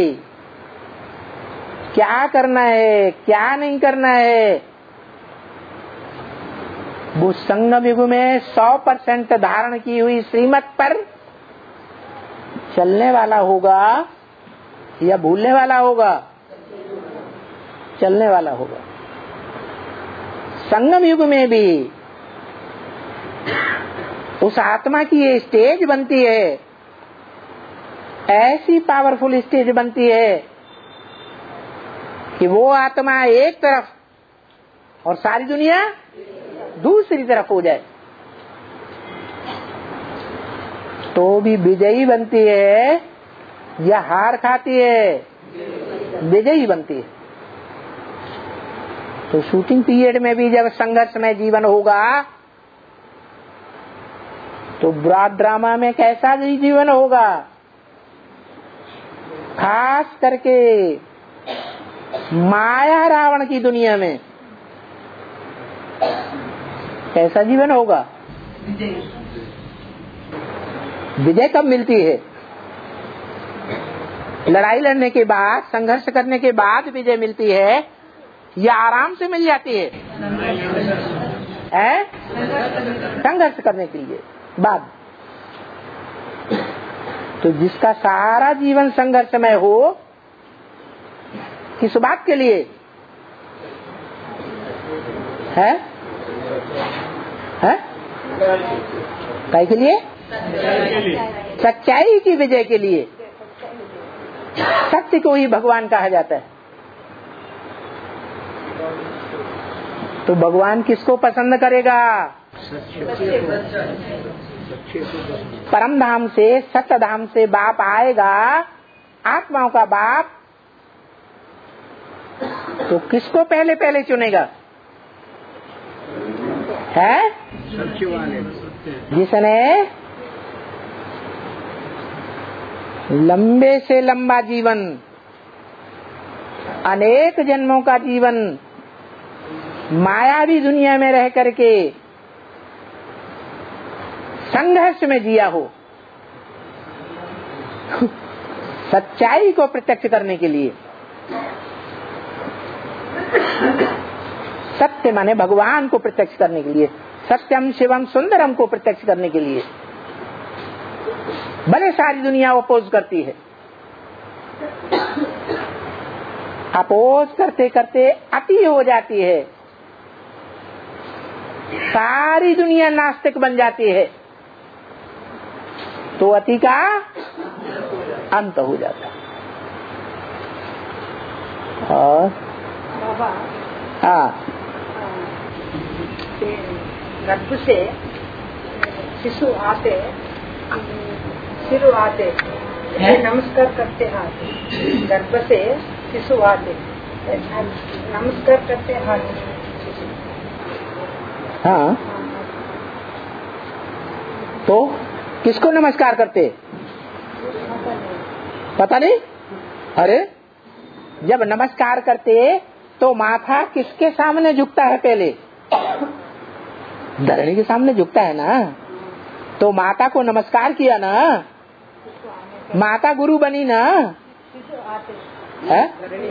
क्या करना है, क्या नहीं करना है, वो संगम युग में 100% धारण की हुई श्रीमत पर चलने वाला होगा या भूलने वाला होगा? चलने वाला होगा। संगम युग में भी उस आत्मा की ये स्टेज बनती है, ऐसी पावरफुल स्टेज बनती है कि वो आत्मा एक तरफ और सारी दुनिया दूसरी तरफ हो जाए तो भी विजयी बनती है या हार खाती है? विजयी बनती है। तो शूटिंग पीरियड में भी जब संघर्षमय जीवन होगा तो ब्रॉड ड्रामा में कैसा जीवन होगा? खास करके माया रावण की दुनिया में कैसा जीवन होगा? विजय कब मिलती है? लड़ाई लड़ने के बाद, संघर्ष करने के बाद विजय मिलती है या आराम से मिल जाती है? संघर्ष करने के लिए बाद। तो जिसका सारा जीवन संघर्षमय हो, किस बात के लिए है? काय के लिए? सच्चाई की विजय के लिए। सत्य को ही भगवान कहा जाता है। तो भगवान किसको पसंद करेगा? परम धाम से, सत्य धाम से बाप आएगा, आत्माओं का बाप, तो किसको पहले पहले चुनेगा? है जिसने लंबे से लंबा जीवन, अनेक जन्मों का जीवन मायावी दुनिया में रह करके संघर्ष में जिया हो, सच्चाई को प्रत्यक्ष करने के लिए। सत्य माने भगवान को प्रत्यक्ष करने के लिए, सत्यम शिवम सुंदरम को प्रत्यक्ष करने के लिए। भले सारी दुनिया अपोज करती है, अपोज करते करते अति हो जाती है, सारी दुनिया नास्तिक बन जाती है, तो अति का अंत हो जाता है। और बाबा हाँ, गर्भ से शिशु आते, सिर आते, नमस्कार करते हाथ। गर्भ से शिशु आते, नमस्कार करते हाथ। हाँ, तो किसको नमस्कार करते? पता नहीं। अरे जब नमस्कार करते तो माथा किसके सामने झुकता है? पहले धरणी के सामने झुकता है ना। तो माता को नमस्कार किया ना, माता गुरु बनी ना है?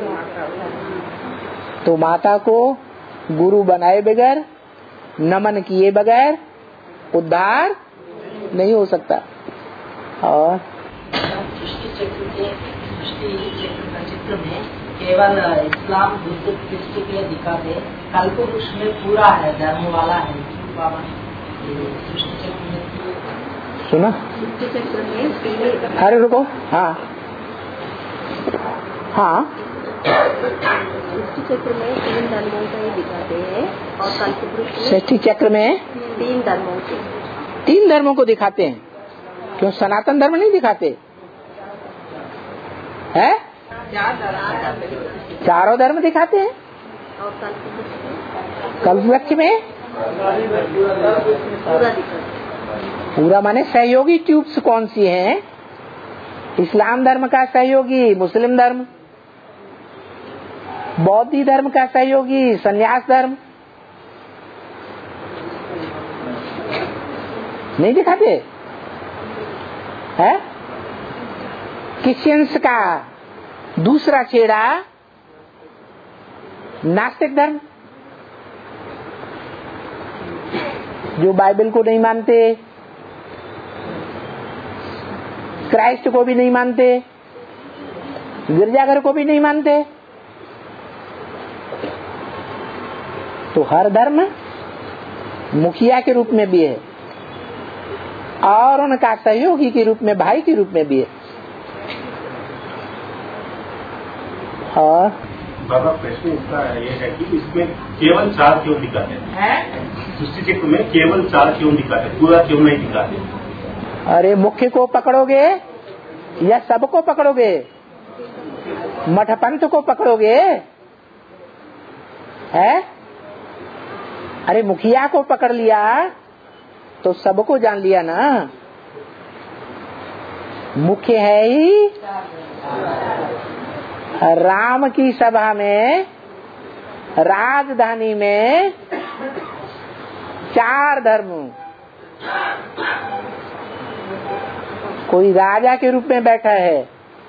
तो माता को गुरु बनाए बगैर, नमन किए बगैर उद्धार नहीं हो सकता। और सृष्टि चक्र का चित्र में केवल इस्लाम बुद्ध दृष्टि के दिखाते, कल्पवृक्ष में पूरा है, धर्म वाला है। क्यों बाबा सृष्टि चक्र में सुना? सृष्टि चक्र में अरे रुको, हाँ हाँ, सृष्टि चक्र में 3 धर्मों का ही दिखाते हैं और कल्पवृक्ष में सृष्टि चक्र में 3 धर्मों के 3 धर्मों को दिखाते हैं। क्यों सनातन धर्म नहीं दिखाते है? 4 धर्म दिखाते हैं। और कल्पवृक्ष में पूरा दिखाते। पूरा माने सहयोगी ट्यूब्स कौन सी हैं? इस्लाम धर्म का सहयोगी मुस्लिम धर्म, बौद्ध धर्म का सहयोगी संन्यास धर्म। नहीं दिखाते है? क्रिश्चियंस का दूसरा छेड़ा नास्तिक धर्म, जो बाइबल को नहीं मानते, क्राइस्ट को भी नहीं मानते, गिरजाघर को भी नहीं मानते। तो हर धर्म मुखिया के रूप में भी है और उनका सहयोगी के रूप में, भाई के रूप में भी है। और बाबा प्रश्न इसका ये है कि इसमें केवल 4 क्यों दिखाते हैं? सृष्टि चक्र में केवल 4 क्यों दिखाते, पूरा क्यों नहीं दिखाते? अरे मुख्य को पकड़ोगे या सबको पकड़ोगे? मठपंथ को पकड़ोगे है? अरे मुखिया को पकड़ लिया तो सबको जान लिया ना। मुख्य है ही राम की सभा में, राजधानी में 4 धर्म। कोई राजा के रूप में बैठा है,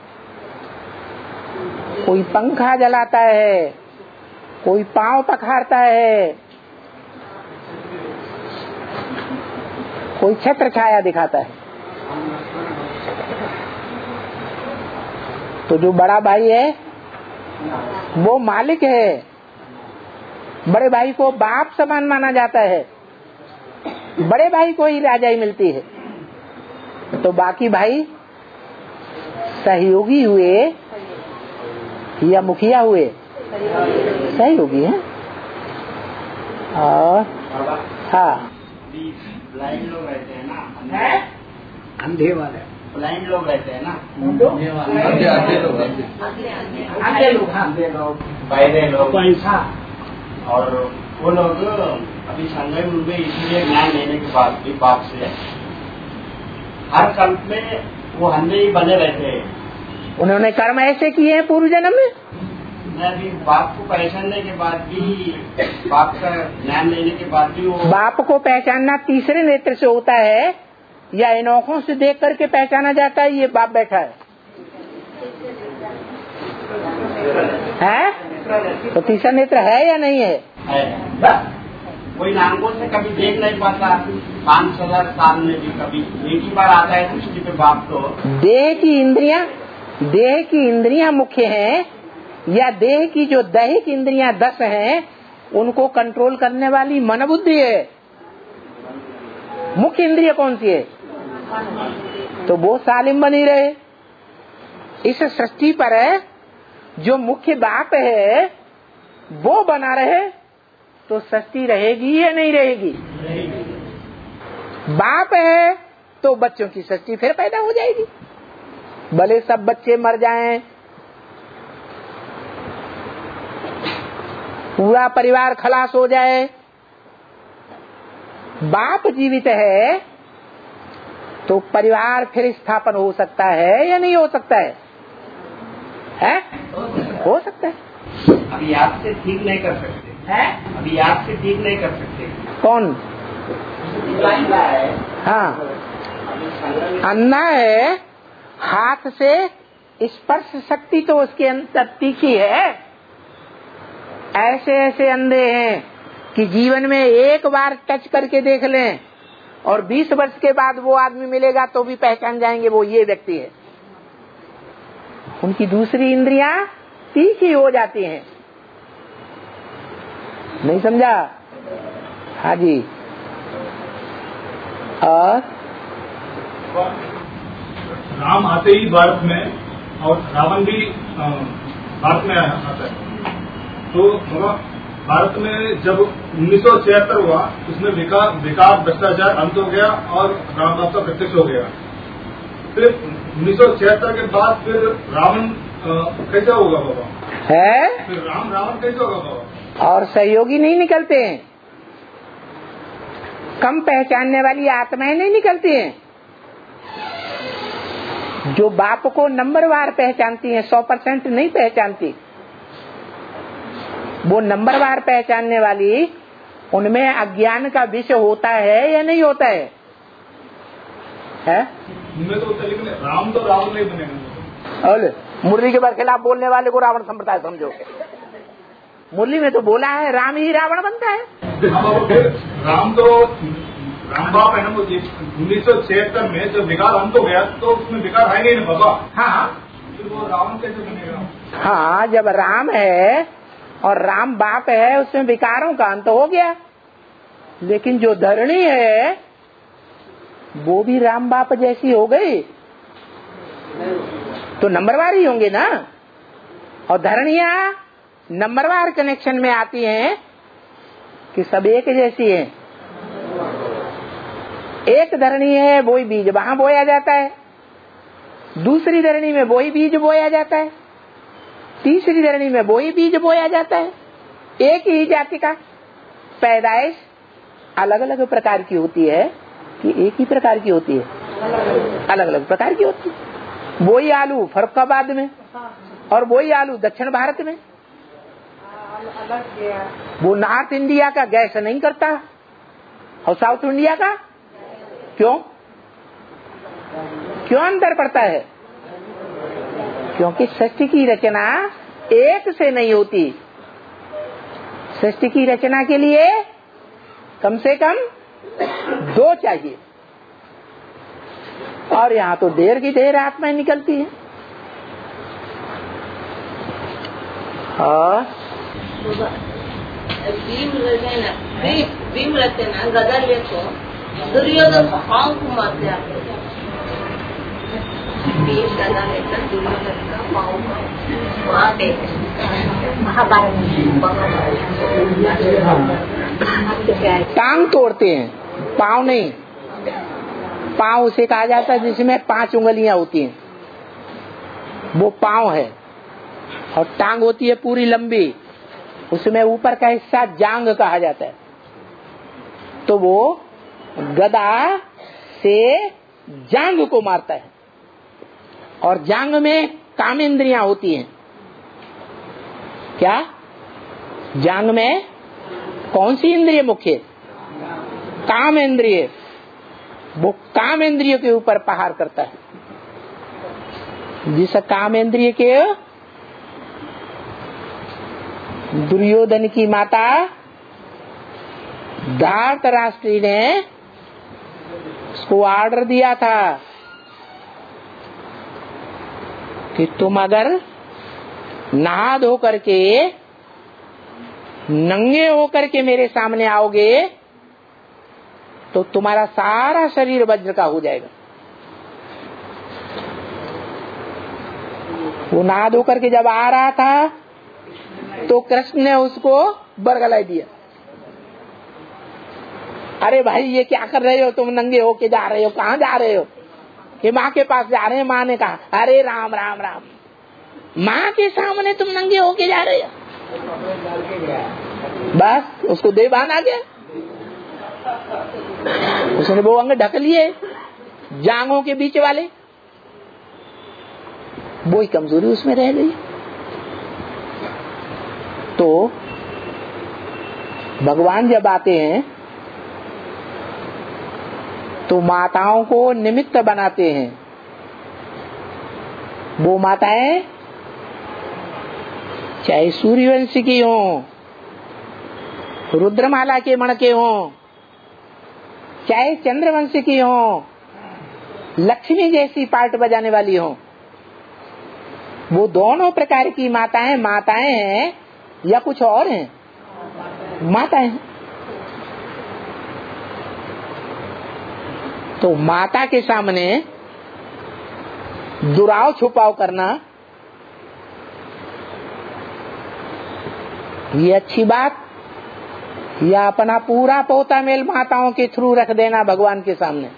कोई पंखा जलाता है, कोई पांव पखारता है, कोई छत्र छाया दिखाता है। तो जो बड़ा भाई है वो मालिक है, बड़े भाई को बाप समान माना जाता है, बड़े भाई को ही राजाई मिलती है। तो बाकी भाई सहयोगी हुए या मुखिया हुए? सहयोगी हैं। और हाँ, ब्लाइंड लोग रहते हैं ना, अंधे वाले ब्लाइंड लोग रहते हैं ना, अंधे लोग, बहरे लोग, और वो लोग अभी संगम में इसीलिए ज्ञान लेने के बाद भी बाप से हर कल्प में वो अंधे ही बने रहते हैं। उन्होंने कर्म ऐसे किए हैं पूर्व जन्म में। अभी बाप को पहचानने के बाद भी, बाप का ज्ञान लेने के बाद भी वो बाप को पहचानना तीसरे नेत्र से होता है या इन आँखों से देख करके पहचाना जाता है? ये बाप बैठा है? तो तीसरा नेत्र है या नहीं है? कोई आंखों से कभी देख नहीं पाता, 5,000 साल में भी कभी एक ही बार आता है दृष्टि पे बाप। तो देह की इंद्रियां मुख्य हैं या देह की जो दैहिक इंद्रियां 10 हैं उनको कंट्रोल करने वाली मन बुद्धि है? मुख्य इंद्रिय कौन सी है? तो वो सालिम बनी रहे। इस सृष्टि पर जो मुख्य बाप है वो बना रहे तो सृष्टि रहेगी या नहीं रहेगी? बाप है तो बच्चों की सृष्टि फिर पैदा हो जाएगी, भले सब बच्चे मर जाएं, पूरा परिवार खलास हो जाए, बाप जीवित है तो परिवार फिर स्थापन हो सकता है या नहीं हो सकता है? हो सकता है। अभी आपसे ठीक नहीं कर सकते हैं? अभी आपसे ठीक नहीं कर सकते। कौन? हाँ, अन्ना है, हाथ से स्पर्श शक्ति तो उसके अंदर तीखी है। ऐसे ऐसे अंधे हैं कि जीवन में एक बार टच करके देख लें और 20 वर्ष के बाद वो आदमी मिलेगा तो भी पहचान जाएंगे वो ये व्यक्ति है। उनकी दूसरी इंद्रियां तीखी हो जाती हैं। नहीं समझा? हाँ जी। और राम आते ही भारत में और रावण भी भारत में आता है, तो भारत में जब 1976 हुआ उसमें विकार भ्रष्टाचार अंत हो गया और राम बाप का प्रत्यक्ष हो गया। फिर 1976 के बाद फिर रावण कैसा होगा बाबा? है फिर रावण कैसे होगा बाबा? और सहयोगी नहीं निकलते हैं, कम पहचानने वाली आत्माएं नहीं निकलती हैं। जो बाप को नंबरवार पहचानती हैं, 100% नहीं पहचानती। वो नंबरवार पहचानने वाली, उनमें अज्ञान का विषय होता है या नहीं होता है? उनमें तो होता है, लेकिन राम तो रावण नहीं बनेगा। और मुरली के बरखिलाफ बोलने वाले को रावण संप्रदाय समझो। मुरली में तो बोला है राम ही रावण बनता है। राम तो राम बाप है ना, 1976 में जब विकार अंत हो गया तो उसमें विकार है नहीं ना बाबा। हाँ, फिर वो रावण कैसे बनेगा? हाँ, जब राम है और राम बाप है उसमें विकारों का अंत हो गया, लेकिन जो धरणी है वो भी राम बाप जैसी हो गई तो नंबरवार ही होंगे ना। और धरणियां नंबरवार कनेक्शन में आती हैं कि सब एक जैसी हैं। एक धरणी है वही बीज वहां बोया जाता है, दूसरी धरणी में वही बीज बोया जाता है, तीसरी धरणी में वही बीज बोया जाता है। एक ही जाति का पैदाइश अलग अलग प्रकार की होती है कि एक ही प्रकार की होती है? अलग अलग प्रकार की होती है। वही आलू फर्रुखाबाद में और वही आलू दक्षिण भारत में। वो नॉर्थ इंडिया का गैस नहीं करता और साउथ इंडिया का क्यों अंतर पड़ता है? क्योंकि सृष्टि की रचना एक से नहीं होती। सृष्टि की रचना के लिए कम से कम 2 चाहिए, और यहाँ तो देर की देर आत्माएं निकलती है। और भीम रचना गदा लेको दुर्योधन पाँव को मारते आते, भीम गदा लेकर दुर्योधन का पाँव मारते। टांग तोड़ते हैं, पाँव नहीं। पाँव उसे कहा जाता है जिसमें 5 उंगलियां होती हैं, वो पाँव है। और टांग होती है पूरी लंबी, उसमें ऊपर का हिस्सा जांग कहा जाता है। तो वो गदा से जांग को मारता है। और जांग में कामेंद्रियां होती हैं। क्या जांग में कौन सी इंद्रिय मुख्य? काम इंद्रिय। वो काम इंद्रिय के ऊपर प्रहार करता है। जिस काम इंद्रिय के दुर्योधन की माता धृतराष्ट्र ने उसको ऑर्डर दिया था कि तुम अगर नहा धो करके नंगे होकर के मेरे सामने आओगे तो तुम्हारा सारा शरीर वज्र का हो जाएगा। वो नहा धो करके जब आ रहा था तो कृष्ण ने उसको बरगला दिया। अरे भाई ये क्या कर रहे हो, तुम नंगे होके जा रहे हो, कहाँ जा रहे हो? कि माँ के पास जा रहे हैं। माँ ने कहा अरे राम राम राम, माँ के सामने तुम नंगे होके जा रहे हो? बस उसको देवान आ गया। उसने वो अंग ढक लिए जांघों के बीच वाले, वो ही कमजोरी उसमें रह गई। तो भगवान जब आते हैं तो माताओं को निमित्त बनाते हैं। वो माताएं चाहे सूर्यवंशी की हों, रुद्रमाला के मणके हों, चाहे चंद्रवंशी की हों, लक्ष्मी जैसी पार्ट बजाने वाली हों, वो दोनों प्रकार की माताएं माताएं हैं या कुछ और हैं? माताएं। तो माता के सामने दुराव छुपाव करना ये अच्छी बात, या अपना पूरा पोता मेल माताओं के थ्रू रख देना भगवान के सामने?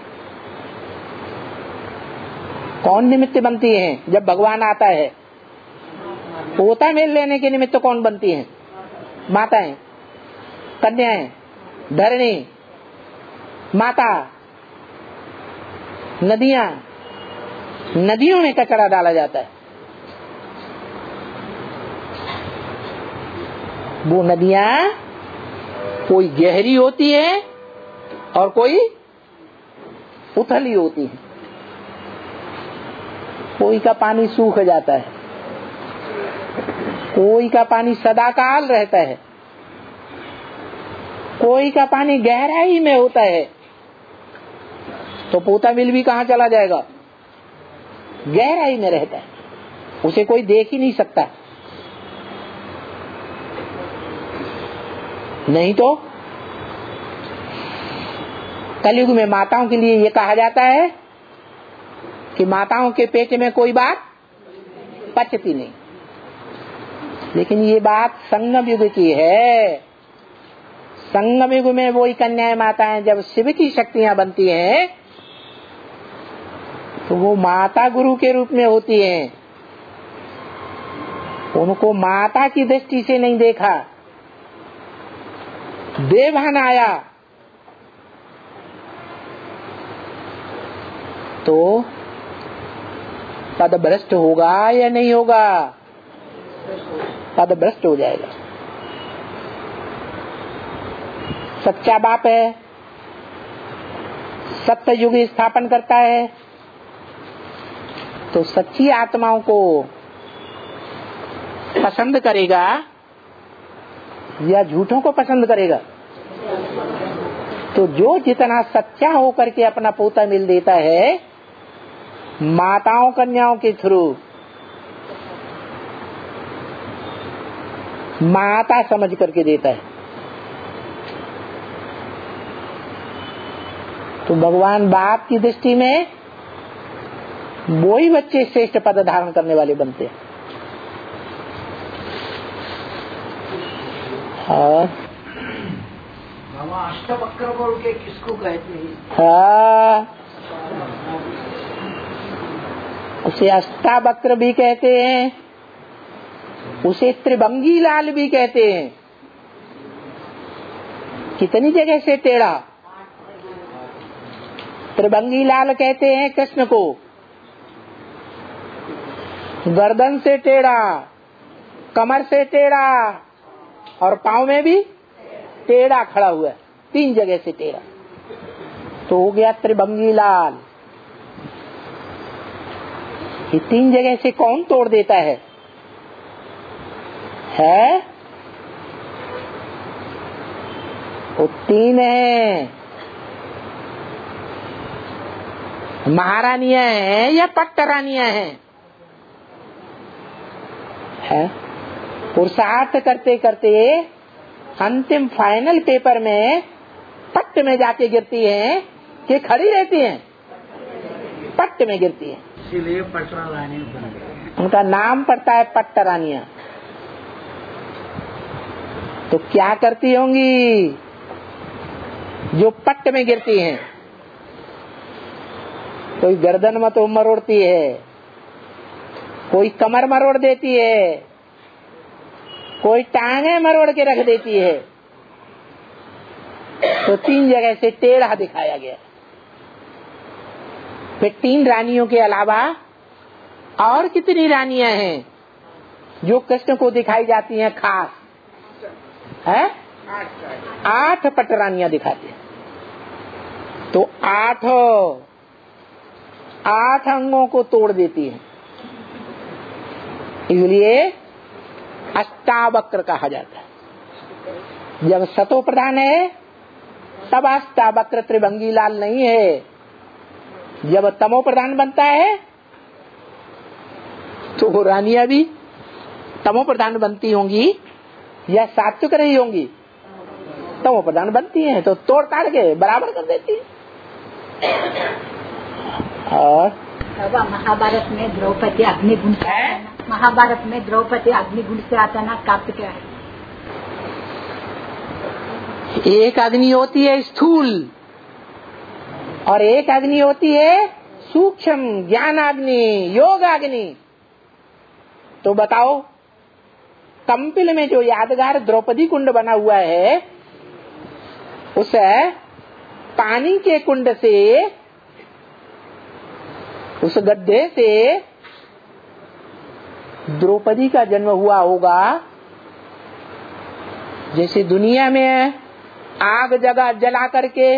कौन निमित्त बनती है जब भगवान आता है? पोता मेल लेने के निमित्त कौन बनती है? माताएं, कन्याएं, धरणी माता, नदियां, नदियों में कचरा डाला जाता है। वो नदियां कोई गहरी होती है और कोई उथली होती है। कोई का पानी सूख जाता है, कोई का पानी सदाकाल रहता है, कोई का पानी गहराई में होता है। तो पोता मिल भी कहाँ चला जाएगा? गहराई में रहता है, उसे कोई देख ही नहीं सकता। नहीं तो कलयुग में माताओं के लिए ये कहा जाता है कि माताओं के पेट में कोई बात पचती नहीं। लेकिन ये बात संगम युग की है। संगम युग में वही कन्याएं माताएं जब शिव की शक्तियां बनती हैं तो वो माता गुरु के रूप में होती हैं। उनको माता की दृष्टि से नहीं देखा, देवान आया तो पद भ्रष्ट होगा या नहीं होगा? पद भ्रष्ट हो जाएगा। सच्चा बाप है, सत्य युग स्थापन करता है, तो सच्ची आत्माओं को पसंद करेगा या झूठों को पसंद करेगा? तो जो जितना सच्चा होकर के अपना पोता मिल देता है माताओं कन्याओं के थ्रू, माता समझ करके देता है, तो भगवान बाप की दृष्टि में वो ही बच्चे श्रेष्ठ पद धारण करने वाले बनते हैं। और अष्टवक्र बोल के किसको कहते हैं? हाँ, उसे अष्टावक्र भी कहते हैं, उसे त्रिभंगी लाल भी कहते हैं। कितनी जगह से टेढ़ा? त्रिभंगी लाल कहते हैं कृष्ण को, गर्दन से टेढ़ा, कमर से टेढ़ा और पांव में भी टेढ़ा खड़ा हुआ है, 3 जगह से टेढ़ा, तो हो गया त्रिभंगी लाल। ये 3 जगह से कौन तोड़ देता है? वो 3 है। महारानियां हैं या पट्टरानियां हैं? पुरुषार्थ करते करते अंतिम फाइनल पेपर में पट्ट में जाके गिरती हैं कि खड़ी रहती हैं? पट्ट में गिरती है, इसीलिए पटरा रानी बन गई। उनका नाम पड़ता है पट्ट रानियां। तो क्या करती होंगी जो पट्ट में गिरती हैं? कोई गर्दन में तो मरोड़ती है, कोई कमर मरोड़ देती है, कोई टांगे मरोड़ के रख देती है। तो 3 जगह से टेढ़ा दिखाया गया। फिर 3 रानियों के अलावा और कितनी रानियां हैं जो कृष्ण को दिखाई जाती हैं खास? है 8 पट रानियां दिखाती हैं। तो 8 अंगों को तोड़ देती हैं, इसलिए अष्टावक्र कहा जाता है। जब सतो प्रधान है तब अष्टावक्र त्रिभंगी लाल नहीं है। जब तमो प्रधान बनता है तो वो रानियां भी तमो प्रधान बनती होंगी या सात्विक रही होंगी? तमो प्रधान बनती हैं, तो तोड़ ताड़ के बराबर कर देती है। और महाभारत में द्रौपदी अग्निगुण से, महाभारत में द्रौपदी अग्निगुण से आता ना, काप्त क्या है? एक अग्नि होती है स्थूल और एक अग्नि होती है सूक्ष्म, ज्ञानाग्नि, योगाग्नि। तो बताओ, कंपिल में जो यादगार द्रौपदी कुंड बना हुआ है, उस पानी के कुंड से, उस गड्ढे से द्रौपदी का जन्म हुआ होगा। जैसे दुनिया में आग जला करके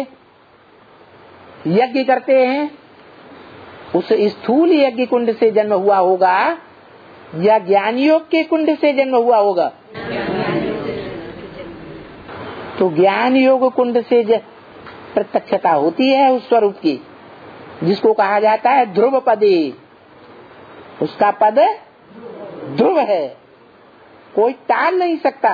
यज्ञ करते हैं, उस स्थूल यज्ञ कुंड से जन्म हुआ होगा या ज्ञान योग के कुंड से जन्म हुआ होगा? तो ज्ञान योग कुंड से प्रत्यक्षता होती है उस स्वरूप की, जिसको कहा जाता है ध्रुव पदी। उसका पद ध्रुव है, कोई टाल नहीं सकता।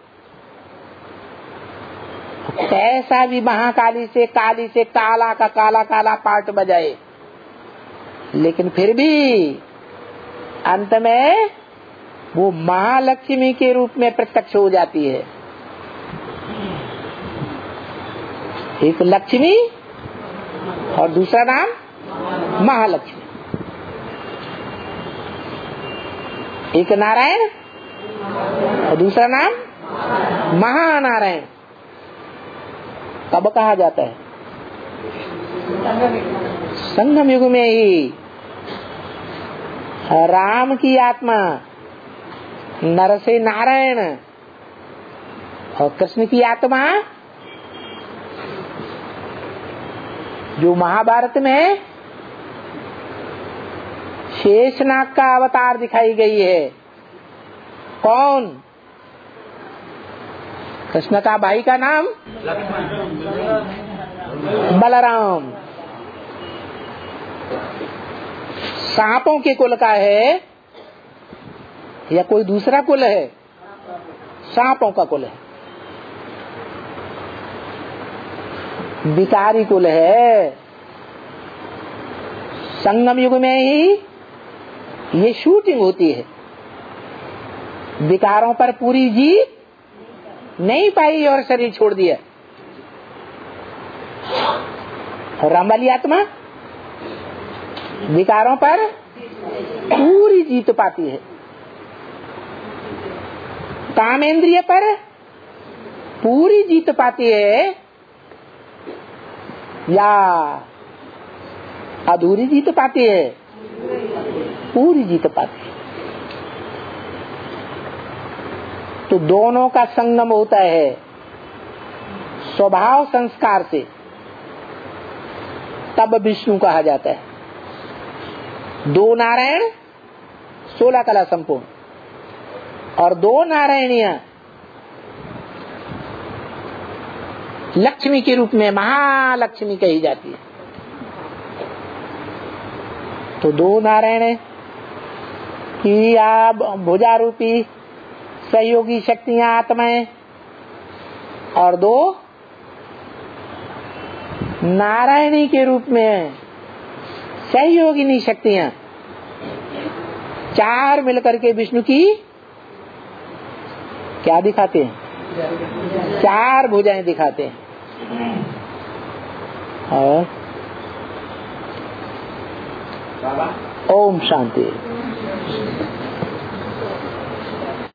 कैसा भी महाकाली से काली से काला का काला काला पार्ट बजाए, लेकिन फिर भी अंत में वो महालक्ष्मी के रूप में प्रत्यक्ष हो जाती है। एक लक्ष्मी और दूसरा नाम महालक्ष्मी। एक नारायण और दूसरा नाम महानारायण। कब कहा जाता है? संगम युग में ही। राम की आत्मा नर से नारायण और कृष्ण की आत्मा जो महाभारत में शेषनाग का अवतार दिखाई गई है। कौन? कृष्ण का भाई का नाम बलराम। सांपों के कुल का है या कोई दूसरा कुल है? सांपों का कुल है, विकारी कुल है। संगम युग में ही ये शूटिंग होती है। विकारों पर पूरी जीत नहीं पाई और शरीर छोड़ दिया। रामवाली आत्मा विकारों पर पूरी जीत पाती है। कामेंद्रिय पर पूरी जीत पाती है या अधूरी जीत पाती है? पूरी जीत पाती है। तो दोनों का संगम होता है स्वभाव संस्कार से, तब विष्णु कहा जाता है। 2 नारायण 16 कला संपूर्ण और 2 नारायणियां लक्ष्मी के रूप में महालक्ष्मी कही जाती है। तो 2 नारायण की भुजा रूपी सहयोगी शक्तियां आत्माएं और 2 नारायणी के रूप में सहयोगिनी शक्तियां, चार मिलकर के विष्णु की क्या दिखाते हैं? चार भुजाएं दिखाते हैं। और ओम शांति।